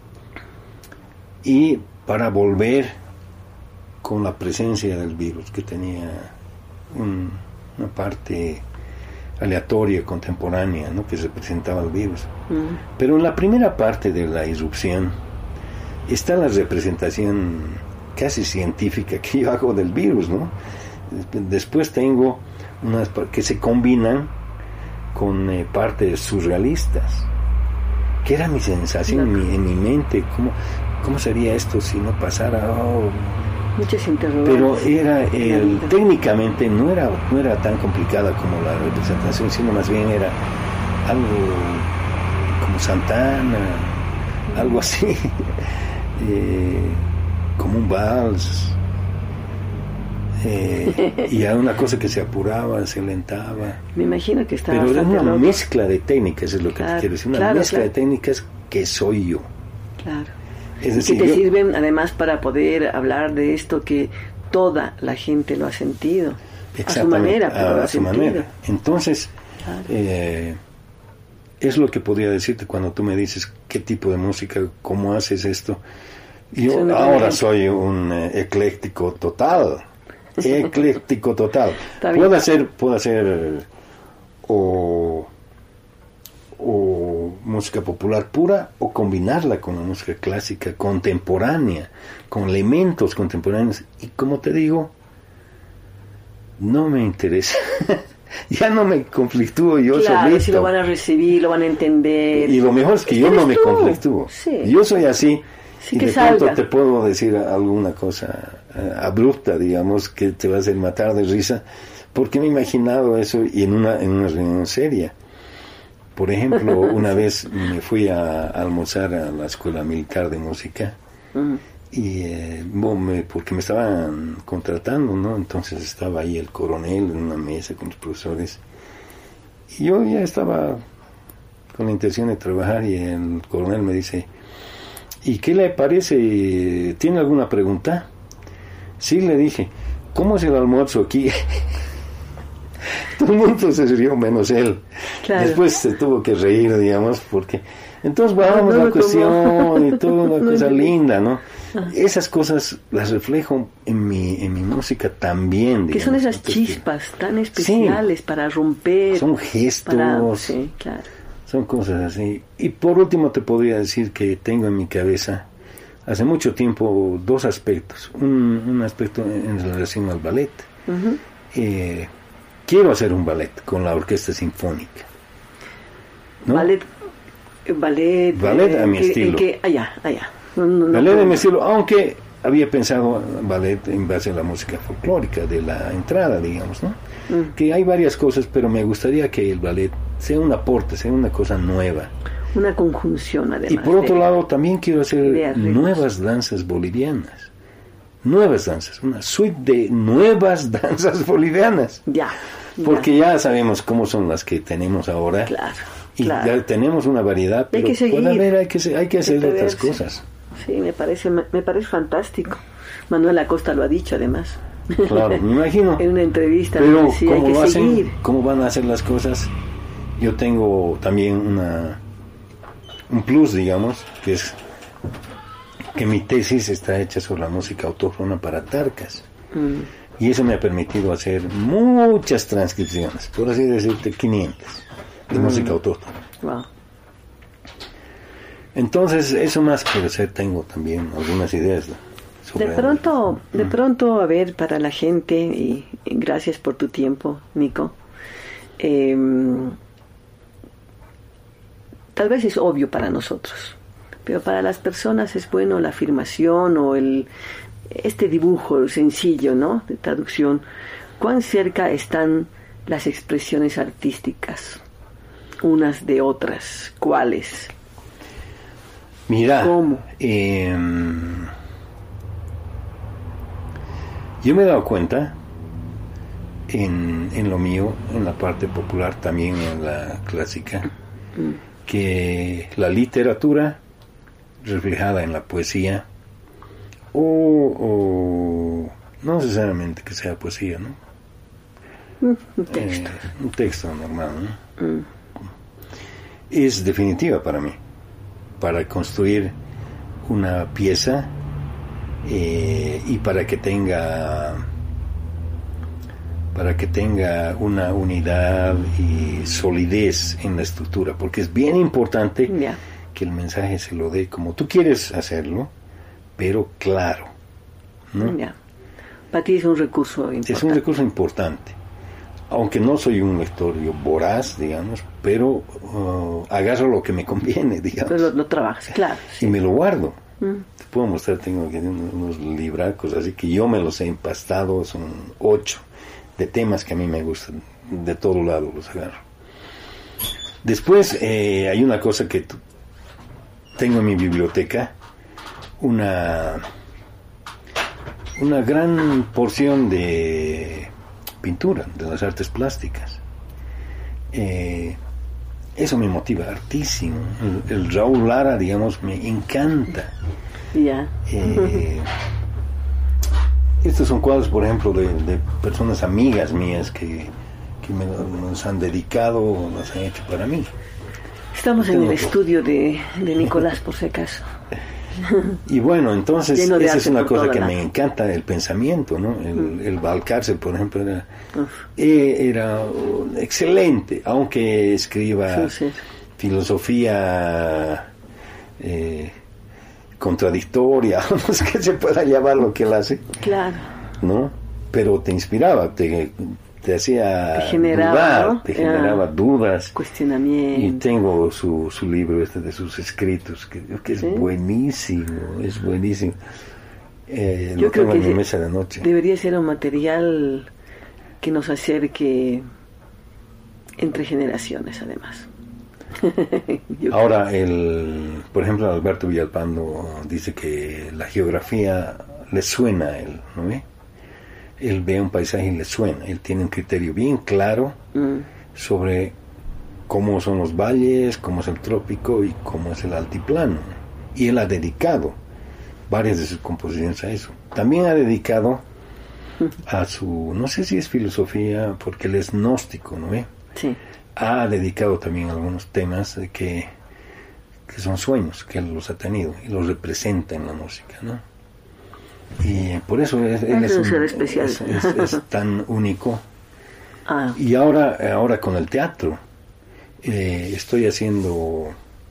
Y para volver con la presencia del virus, que tenía un, una parte aleatoria, contemporánea, ¿no? que representaba el virus. Mm. Pero en la primera parte de la irrupción está la representación casi científica que yo hago del virus, ¿no? Después tengo unas que se combinan con eh, partes surrealistas, que era mi sensación no. en, mi, en mi mente, ¿cómo, cómo sería esto si no pasara? Oh. Muchas interrogantes. Pero era el, técnicamente no era no era tan complicada como la representación, sino más bien era algo como Santana, algo así, eh, como un vals. Eh, y era una cosa que se apuraba, se alentaba. Me imagino que estaba. Pero era una loco. mezcla de técnicas, es lo que Claro, te quiero decir. Una claro, mezcla claro. de técnicas que soy yo. Claro. Es Y decir, que te yo- sirven además para poder hablar de esto que toda la gente lo ha sentido. A su Exactamente, manera, pero a, lo ha a su sentido. manera. Entonces, Claro. eh, es lo que podría decirte cuando tú me dices qué tipo de música, cómo haces esto. Yo Sí, no, ahora no. soy un eh, ecléctico total, ecléctico total. Está bien. Puedo hacer, puedo hacer o, o música popular pura o combinarla con la música clásica contemporánea, con elementos contemporáneos. Y como te digo, no me interesa. Ya no me conflictúo yo Claro, solito. si lo van a recibir, lo van a entender. Y lo mejor es que yo no Eres me tú. conflictúo. Sí. Yo soy así. Sí, y que de pronto salga. te puedo decir alguna cosa eh, abrupta, digamos, que te va a hacer matar de risa, porque me he imaginado eso y en una, en una reunión seria. Por ejemplo, una vez me fui a, a almorzar a la Escuela Militar de Música, Ujú. y eh, bueno, me- porque me estaban contratando, ¿no? Entonces estaba ahí el coronel en una mesa con los profesores, y yo ya estaba con la intención de trabajar, y el coronel me dice: ¿y qué le parece? ¿Tiene alguna pregunta? Sí, le dije: ¿cómo es el almuerzo aquí? Todo el mundo se rió menos él. Claro. Después se tuvo que reír, digamos, porque entonces bajamos No, no la lo cuestión y toda una No cosa entendí. linda, ¿no? Esas cosas las reflejo en mi en mi música también, Que son digamos, esas ¿no? Porque chispas tan especiales para romper. son gestos, para- sí, claro. son cosas así. Y por último te podría decir que tengo en mi cabeza hace mucho tiempo dos aspectos. Un, un aspecto en relación al ballet. Ujú. Eh, quiero hacer un ballet con la orquesta sinfónica, ¿no? Ballet, eh, ballet, Ballet eh, a mi que- estilo. el que, allá, allá. No, no, no Ballet de puedo. mi estilo, aunque había pensado ballet en base a la música folclórica de la entrada, digamos, ¿no? Mm. Que hay varias cosas, pero me gustaría que el ballet sea un aporte, sea una cosa nueva. Una conjunción además. Y por otro de- lado, también quiero de hacer arreglos. nuevas danzas bolivianas. Nuevas danzas, una suite de nuevas danzas bolivianas. Ya. Porque ya sabemos cómo son las que tenemos ahora. Claro, Y claro. ya tenemos una variedad, Hay pero que seguir. puede haber, hay que, se- hay que hacer que otras atreverse. cosas. Sí, me parece, me, me parece fantástico. Manuel Acosta lo ha dicho además. Claro, me imagino. En una entrevista me Pero decía, hay cómo que lo seguir. hacen, cómo van a hacer las cosas. Yo tengo también una un plus, digamos, que es que mi tesis está hecha sobre la música autóctona para tarcas. Mm. Y eso me ha permitido hacer muchas transcripciones, por así decirte, quinientas, de música autóctona. Wow. Entonces, eso más que hacer, tengo también algunas ideas, ¿no? sobre De pronto, de pronto, a ver, para la gente, y, y gracias por tu tiempo, Nico. eh, tal vez es obvio para nosotros, pero para las personas es bueno la afirmación o el este dibujo sencillo, ¿no? De traducción. ¿Cuán cerca están las expresiones artísticas unas de otras? ¿Cuáles? Mira, ¿Cómo? eh, yo me he dado cuenta en, en lo mío, en la parte popular, también en la clásica, que la literatura reflejada en la poesía, o, o no necesariamente que sea poesía, ¿no? Un texto. Eh, un texto normal, ¿no? Es definitiva para mí, para construir una pieza eh, y para que tenga para que tenga una unidad y solidez en la estructura, porque es bien importante Ya. que el mensaje se lo dé como tú quieres hacerlo, pero claro, ¿no? Ya. Para ti es un recurso importante. Es un recurso importante, aunque no soy un lector yo voraz, digamos, pero uh, agarro lo que me conviene, digamos, Pues lo, lo trabajas, claro. y me lo guardo. Mm. Te puedo mostrar, tengo aquí unos, unos libracos, así que yo me los he empastado, son ocho, de temas que a mí me gustan, de todo lado los agarro. Después eh, hay una cosa que t- tengo en mi biblioteca, una una gran porción de pintura, de las artes plásticas. Eh, eso me motiva hartísimo. El, el Raúl Lara, digamos, me encanta. Ya. Eh, estos son cuadros, por ejemplo, de, de personas amigas mías que, que me nos han dedicado, los han hecho para mí. Estamos en el estudio de, de Nicolás, por si acaso. Y bueno, entonces Lleno de esa arte es una por cosa toda que la- me encanta, el pensamiento, ¿no? El, Mm. el Valcárcel, por ejemplo, era, Uf. eh, era uh, excelente, aunque escriba Sí, sí. filosofía eh, contradictoria, no sé qué se pueda llamar lo que él hace, Claro. ¿no? Pero te inspiraba, te, te hacía Te generaba, dudar, ¿no? te Ah. generaba dudas. Y Cuestionamiento. tengo su, su libro este de sus escritos, que, que es ¿Sí? buenísimo, es buenísimo. Eh, Yo lo creo tengo que en mi de- mesa de noche. Debería ser un material que nos acerque entre generaciones, además. Yo Ahora, el, por ejemplo, Alberto Villalpando dice que la geografía le suena a él, ¿no ve? Él ve un paisaje y le suena. Él tiene un criterio bien claro creo- mm, sobre cómo son los valles, cómo es el trópico y cómo es el altiplano. Y él ha dedicado varias de sus composiciones a eso. También ha dedicado a su, no sé si es filosofía, porque él es gnóstico, ¿no ve? sí. Ha dedicado también algunos temas de que, que son sueños, que él los ha tenido y los representa en la música, ¿no? Y por eso es, él Es es, un un- ser especial. es- es- es tan único. Ah, Y ahora, ahora con el teatro, eh, estoy haciendo,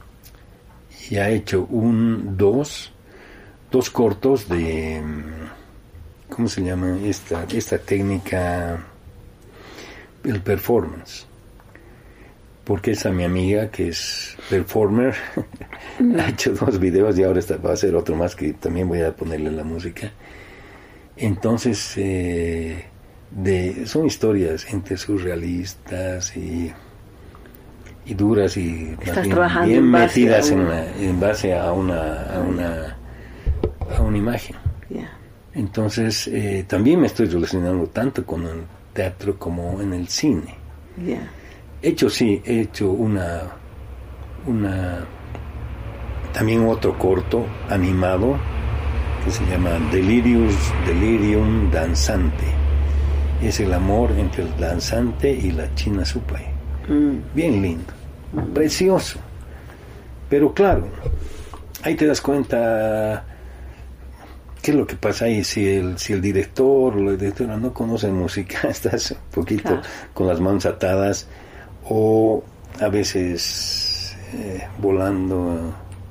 ya he hecho un, dos, dos cortos de, mm, ¿cómo se llama esta, esta técnica? El performance. Porque esa mi amiga, que es performer, ha hecho dos videos y ahora está, va a hacer otro más que también voy a ponerle la música. Entonces, eh, de, son historias entre surrealistas y, y duras y más Estás bien, trabajando bien en base metidas a en, un- la- en base a una, a una, a una imagen. ya. Entonces, eh, también me estoy relacionando tanto con el teatro como en el cine. Ya. He hecho, sí, he hecho una, una, también otro corto animado que se llama Delirius, Delirium Danzante. Es el amor entre el danzante y la China Supai. Mm, Bien lindo, precioso. Pero claro, ahí te das cuenta qué es lo que pasa ahí. Si el, si el director o la directora no conoce música, estás un poquito Claro. con las manos atadas o a veces eh, volando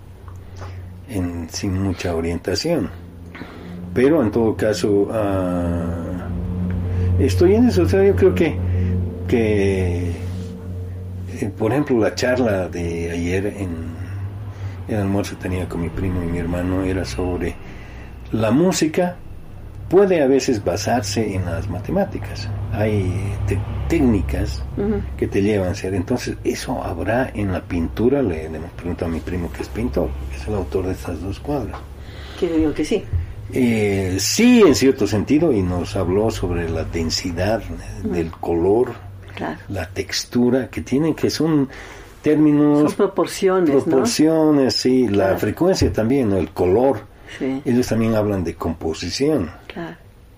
en, sin mucha orientación. Pero en todo caso, ah, estoy en eso. O sea, yo creo que, que eh, por ejemplo, la charla de ayer en el almuerzo que tenía con mi primo y mi hermano era sobre la música. Puede a veces basarse en las matemáticas. Hay te- técnicas ujú. que te llevan a ser. Entonces, eso habrá en la pintura. Le, le pregunto a mi primo, que es pintor, que es el autor de estas dos cuadros. Que yo digo que sí. Eh, sí, en cierto sentido, y nos habló sobre la densidad del color, Claro. la textura, que tienen, que son términos, Son proporciones, proporciones, sí, la Claro. frecuencia también, ¿no? El color. ¿no? Sí, Ellos también hablan de composición. claro.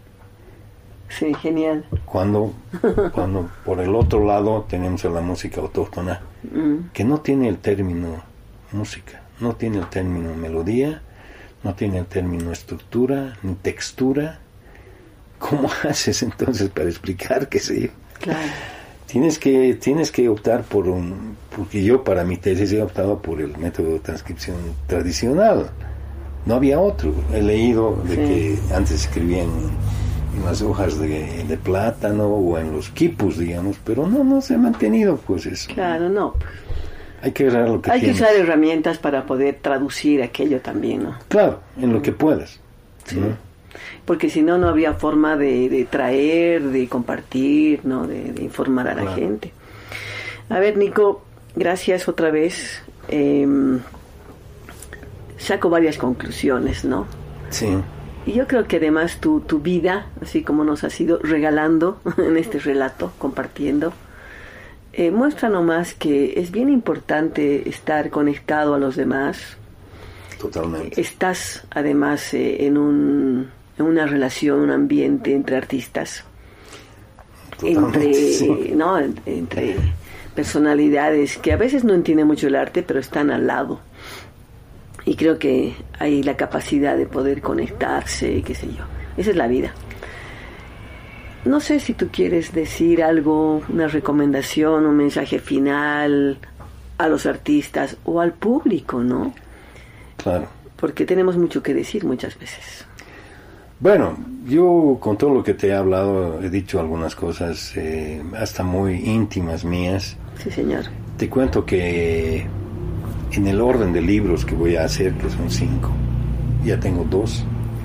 Sí, genial. Cuando, cuando por el otro lado tenemos a la música autóctona, Mm, que no tiene el término música, no tiene el término melodía, no tiene el término estructura, ni textura. ¿Cómo haces entonces para explicar qué sé yo? claro. Tienes que, tienes que optar por un, porque yo para mi tesis he optado por el método de transcripción tradicional. No había otro. He leído de Sí. que antes escribían en las hojas de, de plátano o en los quipus, digamos, pero no, no se ha mantenido pues eso. Claro, no. pues, Hay que usar lo que Hay que tienes. usar herramientas para poder traducir aquello también, ¿no? Claro, en lo que puedas. Sí. ¿no? Porque si no, no había forma de, de traer, de compartir, ¿no? De, de informar a la Claro. gente. A ver, Nico, gracias otra vez. Eh, saco varias conclusiones, ¿no? Sí. Y yo creo que además tu, tu vida, así como nos has ido regalando en este relato, compartiendo, eh, muestra nomás que es bien importante estar conectado a los demás. Totalmente. Estás además eh, en, un, en una relación, un ambiente entre artistas. Totalmente, entre, sí. ¿no? entre personalidades que a veces no entienden mucho el arte, pero están al lado. Y creo que hay la capacidad de poder conectarse, qué sé yo. Esa es la vida. No sé si tú quieres decir algo, una recomendación, un mensaje final a los artistas o al público, ¿no? Claro. Porque tenemos mucho que decir muchas veces. Bueno, yo con todo lo que te he hablado he dicho algunas cosas eh, hasta muy íntimas mías. Sí, señor. Te cuento que en el orden de libros que voy a hacer, que son cinco, ya tengo dos.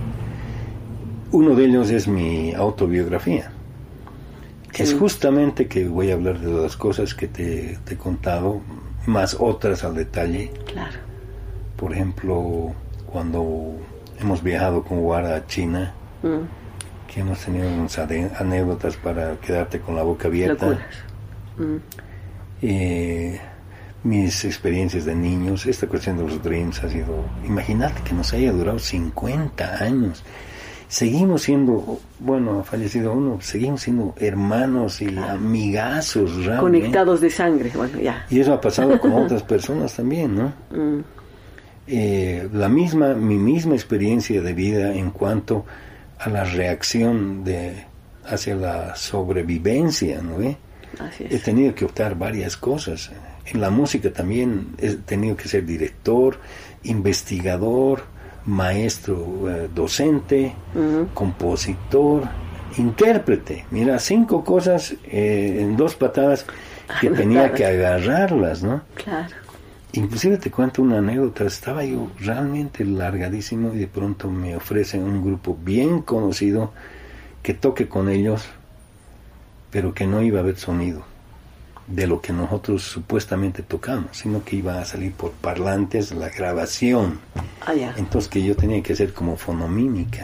Uno de ellos es mi autobiografía. Sí. Es justamente que voy a hablar de las cosas que te, te he contado, más otras al detalle. Claro. Por ejemplo, cuando hemos viajado con Guara a China, mm. que hemos tenido unas anécdotas para quedarte con la boca abierta. Mm. Eh, mis experiencias de niños, esta cuestión de los dreams ha sido, imagínate que nos haya durado cincuenta años. Seguimos siendo, bueno, ha fallecido uno, seguimos siendo hermanos y claro. amigazos realmente. Conectados de sangre, bueno, ya. Y eso ha pasado con otras personas también, ¿no? Mm. Eh, la misma, mi misma experiencia de vida en cuanto a la reacción de hacia la sobrevivencia, ¿no ve? Así es. He tenido que optar varias cosas. En la música también he tenido que ser director, investigador, maestro, eh, docente, uh-huh. compositor, intérprete. Mira, cinco cosas eh, en dos patadas que tenía claro. que agarrarlas, ¿no? Claro. Inclusive te cuento una anécdota, estaba yo realmente largadísimo y de pronto me ofrecen un grupo bien conocido que toque con ellos, pero que no iba a haber sonido de lo que nosotros supuestamente tocamos, sino que iba a salir por parlantes la grabación. Ah, yeah. Entonces que yo tenía que hacer como fonomímica.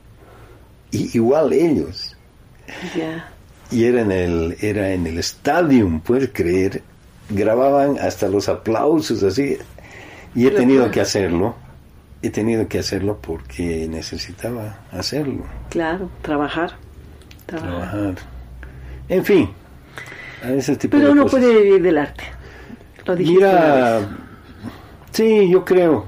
Y igual ellos. Yeah. Y era en el, era en el Stadium, puedes creer, grababan hasta los aplausos así. Y he tenido que hacerlo. He tenido que hacerlo porque necesitaba hacerlo. Claro, trabajar. Trabajar. Trabajar. En fin. A ese tipo Pero de uno cosas. puede vivir del arte. Lo dijiste. Mira, sí, yo creo.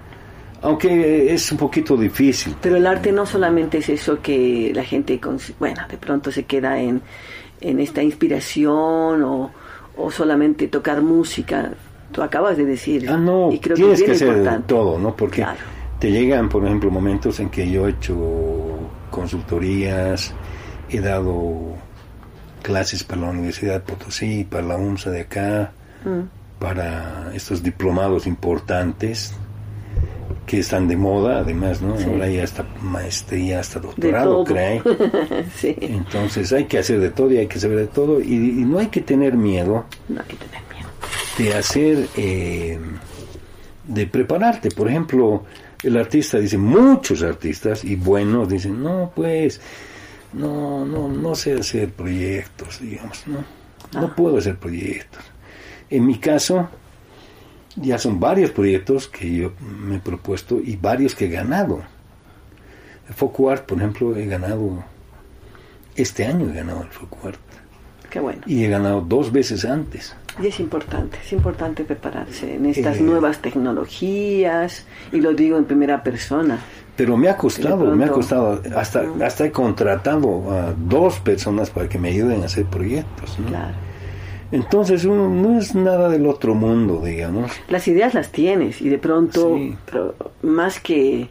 Aunque es un poquito difícil. Pero el arte no solamente es eso que la gente, bueno, de pronto se queda en, en esta inspiración o, o solamente tocar música. Tú acabas de decir. Ah, no, y creo tienes que, que es hacer importante. todo, ¿no? Porque claro. te llegan, por ejemplo, momentos en que yo he hecho consultorías, he dado clases para la Universidad de Potosí, para la UNSA de acá, mm. para estos diplomados importantes que están de moda, además, ¿no? Sí. Ahora hay hasta maestría, hasta doctorado, creo. Sí. Entonces hay que hacer de todo y hay que saber de todo y, y no hay que tener miedo. No hay que tener miedo. De hacer, eh, de prepararte. Por ejemplo, el artista dice, muchos artistas y buenos dicen, no, pues, no, no, no sé hacer proyectos, digamos, no, ah. no puedo hacer proyectos. En mi caso, ya son varios proyectos que yo me he propuesto y varios que he ganado. El Folkwaart, por ejemplo, he ganado, este año he ganado el Folkwaart. Qué bueno. Y he ganado dos veces antes. Y es importante, es importante prepararse en estas eh, nuevas tecnologías, y lo digo en primera persona. Pero me ha costado, pronto, me ha costado, hasta, uh, hasta he contratado a dos personas para que me ayuden a hacer proyectos, ¿no? Claro. Entonces uno no es nada del otro mundo, digamos. Las ideas las tienes y de pronto, sí. pero más que,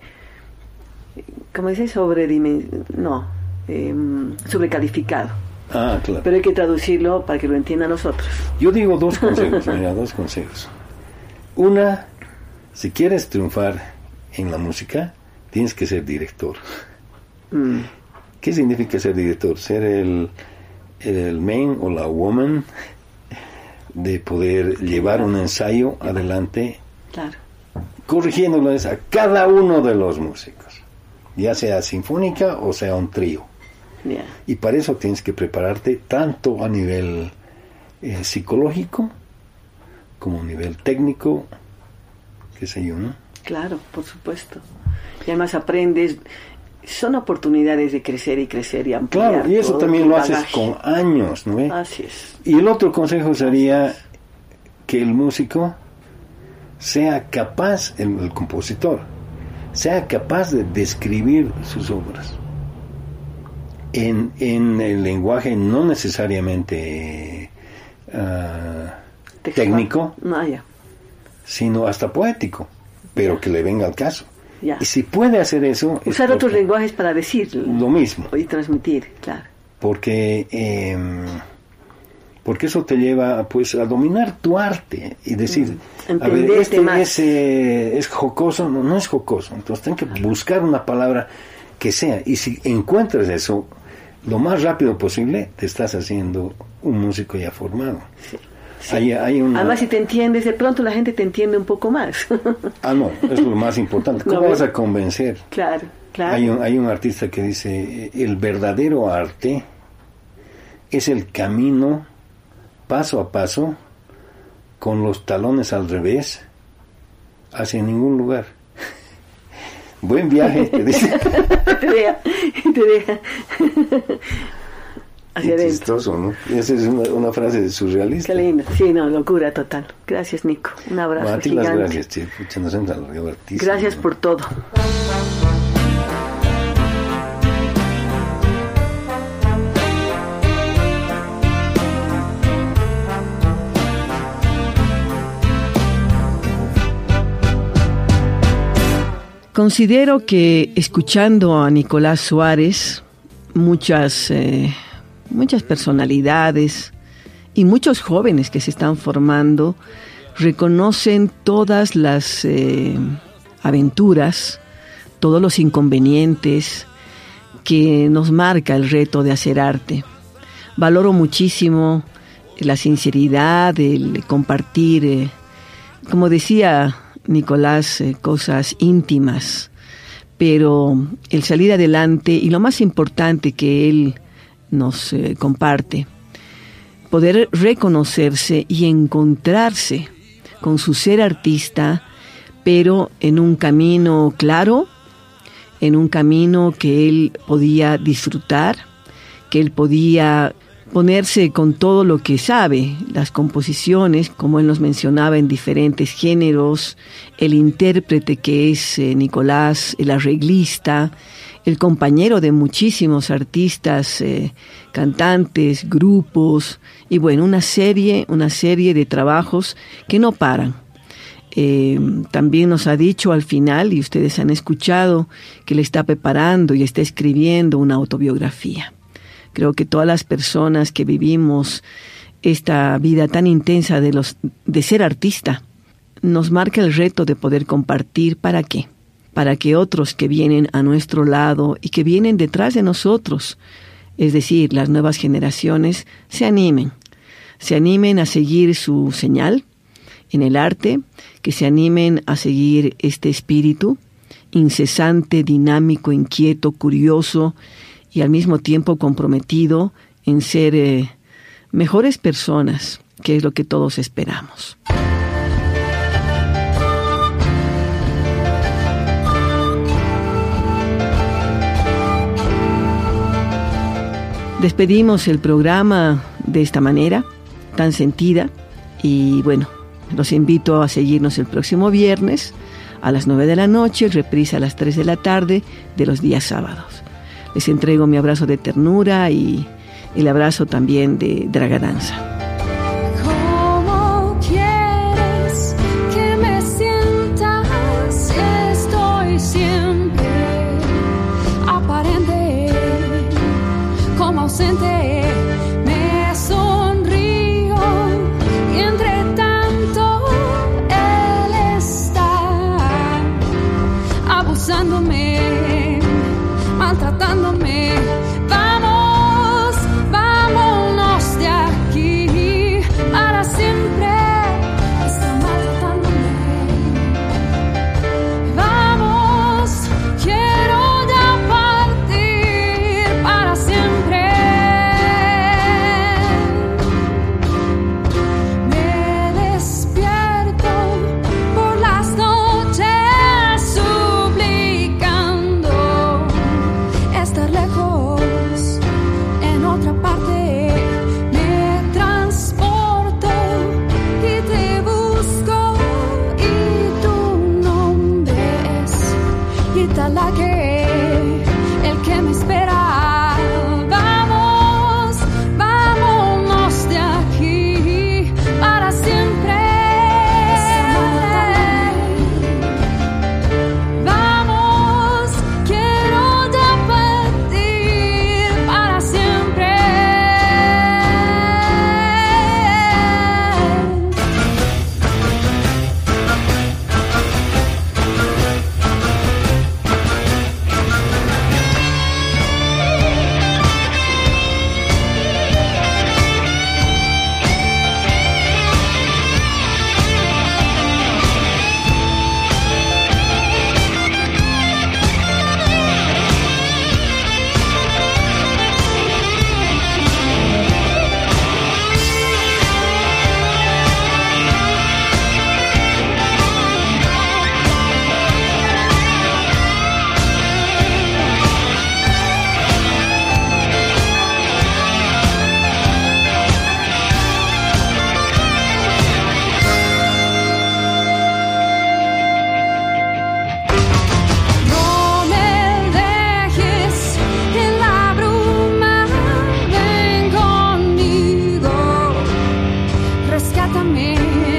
¿cómo dice? Sobredimensionado, no, eh, sobrecalificado. Ah, claro. Pero hay que traducirlo para que lo entiendan nosotros. Yo digo dos consejos, mira, dos consejos. Una, si quieres triunfar en la música, tienes que ser director. Mm. ¿Qué significa ser director? Ser el, el man o la woman de poder llevar un ensayo adelante, claro, corrigiéndoles a cada uno de los músicos. ya sea sinfónica o sea un trío. Yeah. Y para eso tienes que prepararte tanto a nivel eh, psicológico como a nivel técnico, qué sé yo, ¿no? Claro, por supuesto. Y además aprendes, son oportunidades de crecer y crecer y ampliar. Claro, y eso todo también tu lo bagaje. haces con años, ¿no? ¿Eh? Así es. Y el otro consejo sería que el músico sea capaz, el, el compositor, sea capaz de describir sus obras en, en el lenguaje no necesariamente uh, técnico, no, ya. sino hasta poético, pero ya. que le venga al caso. Ya. Y si puede hacer eso... Usar otros lenguajes para decir lo mismo. Y transmitir, claro. Porque... Eh, porque eso te lleva pues a dominar tu arte y decir, mm, a ver, este más. Es, eh, es jocoso, no, no es jocoso, entonces ten que buscar una palabra que sea, y si encuentras eso lo más rápido posible, te estás haciendo un músico ya formado. Sí, sí. Hay, hay una... Además, si te entiendes, de pronto la gente te entiende un poco más. Ah, no, es lo más importante. ¿Cómo no, vas a convencer? Claro, claro. Hay un, hay un artista que dice, el verdadero arte es el camino paso a paso, con los talones al revés, hacia ningún lugar. Buen viaje, te dice. te deja, te deja. Hacia Qué adentro. chistoso, ¿no? Esa es una, una frase surrealista. Qué lindo. Sí, no, locura total. Gracias, Nico. Un abrazo Bueno, a ti gigante. las gracias, che. Pucha, nos hemos alargado hartísimo, Gracias ¿no? por todo. Considero que escuchando a Nicolás Suárez, muchas, eh, muchas personalidades y muchos jóvenes que se están formando reconocen todas las eh, aventuras, todos los inconvenientes que nos marca el reto de hacer arte. Valoro muchísimo la sinceridad, el compartir, eh, como decía Nicolás, eh, cosas íntimas, pero el salir adelante y lo más importante que él nos eh, comparte, poder reconocerse y encontrarse con su ser artista, pero en un camino claro, en un camino que él podía disfrutar, que él podía ponerse con todo lo que sabe, las composiciones, como él nos mencionaba, en diferentes géneros, el intérprete que es eh, Nicolás, el arreglista, el compañero de muchísimos artistas, eh, cantantes, grupos, y bueno, una serie, una serie de trabajos que no paran. Eh, también nos ha dicho al final, y ustedes han escuchado, que le está preparando y está escribiendo una autobiografía. Creo que todas las personas que vivimos esta vida tan intensa de los de ser artista, nos marca el reto de poder compartir. ¿Para qué? Para que otros que vienen a nuestro lado y que vienen detrás de nosotros, es decir, las nuevas generaciones, se animen. Se animen a seguir su señal en el arte, que se animen a seguir este espíritu incesante, dinámico, inquieto, curioso, y al mismo tiempo comprometido en ser eh, mejores personas, que es lo que todos esperamos. Despedimos el programa de esta manera, tan sentida, y bueno, los invito a seguirnos el próximo viernes a las nueve de la noche, reprise a las tres de la tarde de los días sábados. Les entrego mi abrazo de ternura y el abrazo también de Dragadanza. ¿Cómo quieres que me sienta si estoy siempre aparente, como ausente? Me sonrío y entre tanto él está abusándome, maltratándome. Vamos, vámonos de aquí para siempre. Está maltratándome. Vamos, quiero dar que el que me espera. Vamos, vámonos de aquí para siempre. Vamos, quiero ya partir para siempre. No me dejes en la bruma, ven conmigo, rescátame,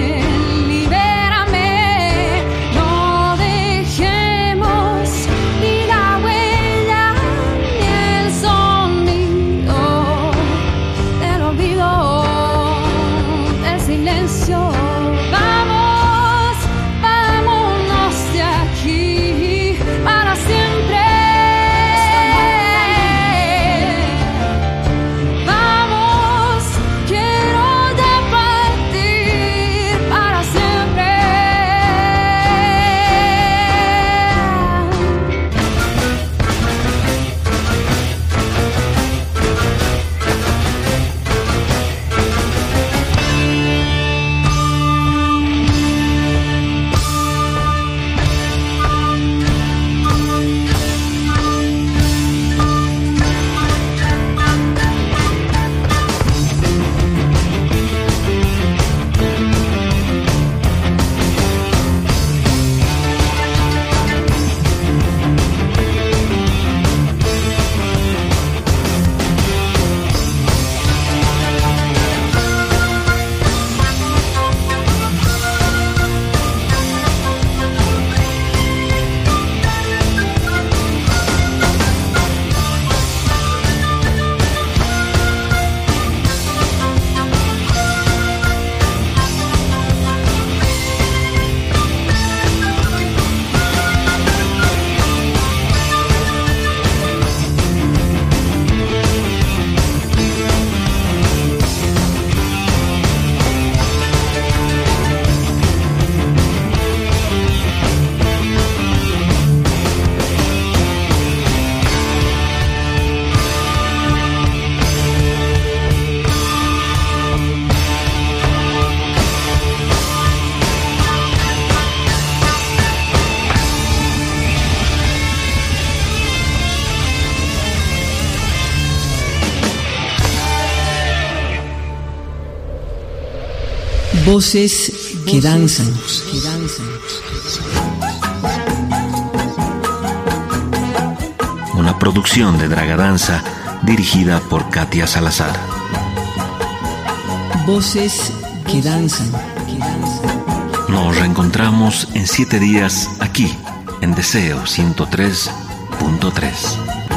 libérame, no dejemos ni la huella ni el sonido del olvido, del silencio. Vamos, vámonos de aquí para siempre. Vamos, quiero ya partir para siempre. Voces que danzan. Una producción de Dragadanza dirigida por Katia Salazar. Voces que danzan. Nos reencontramos en siete días aquí en Deseo ciento tres punto tres.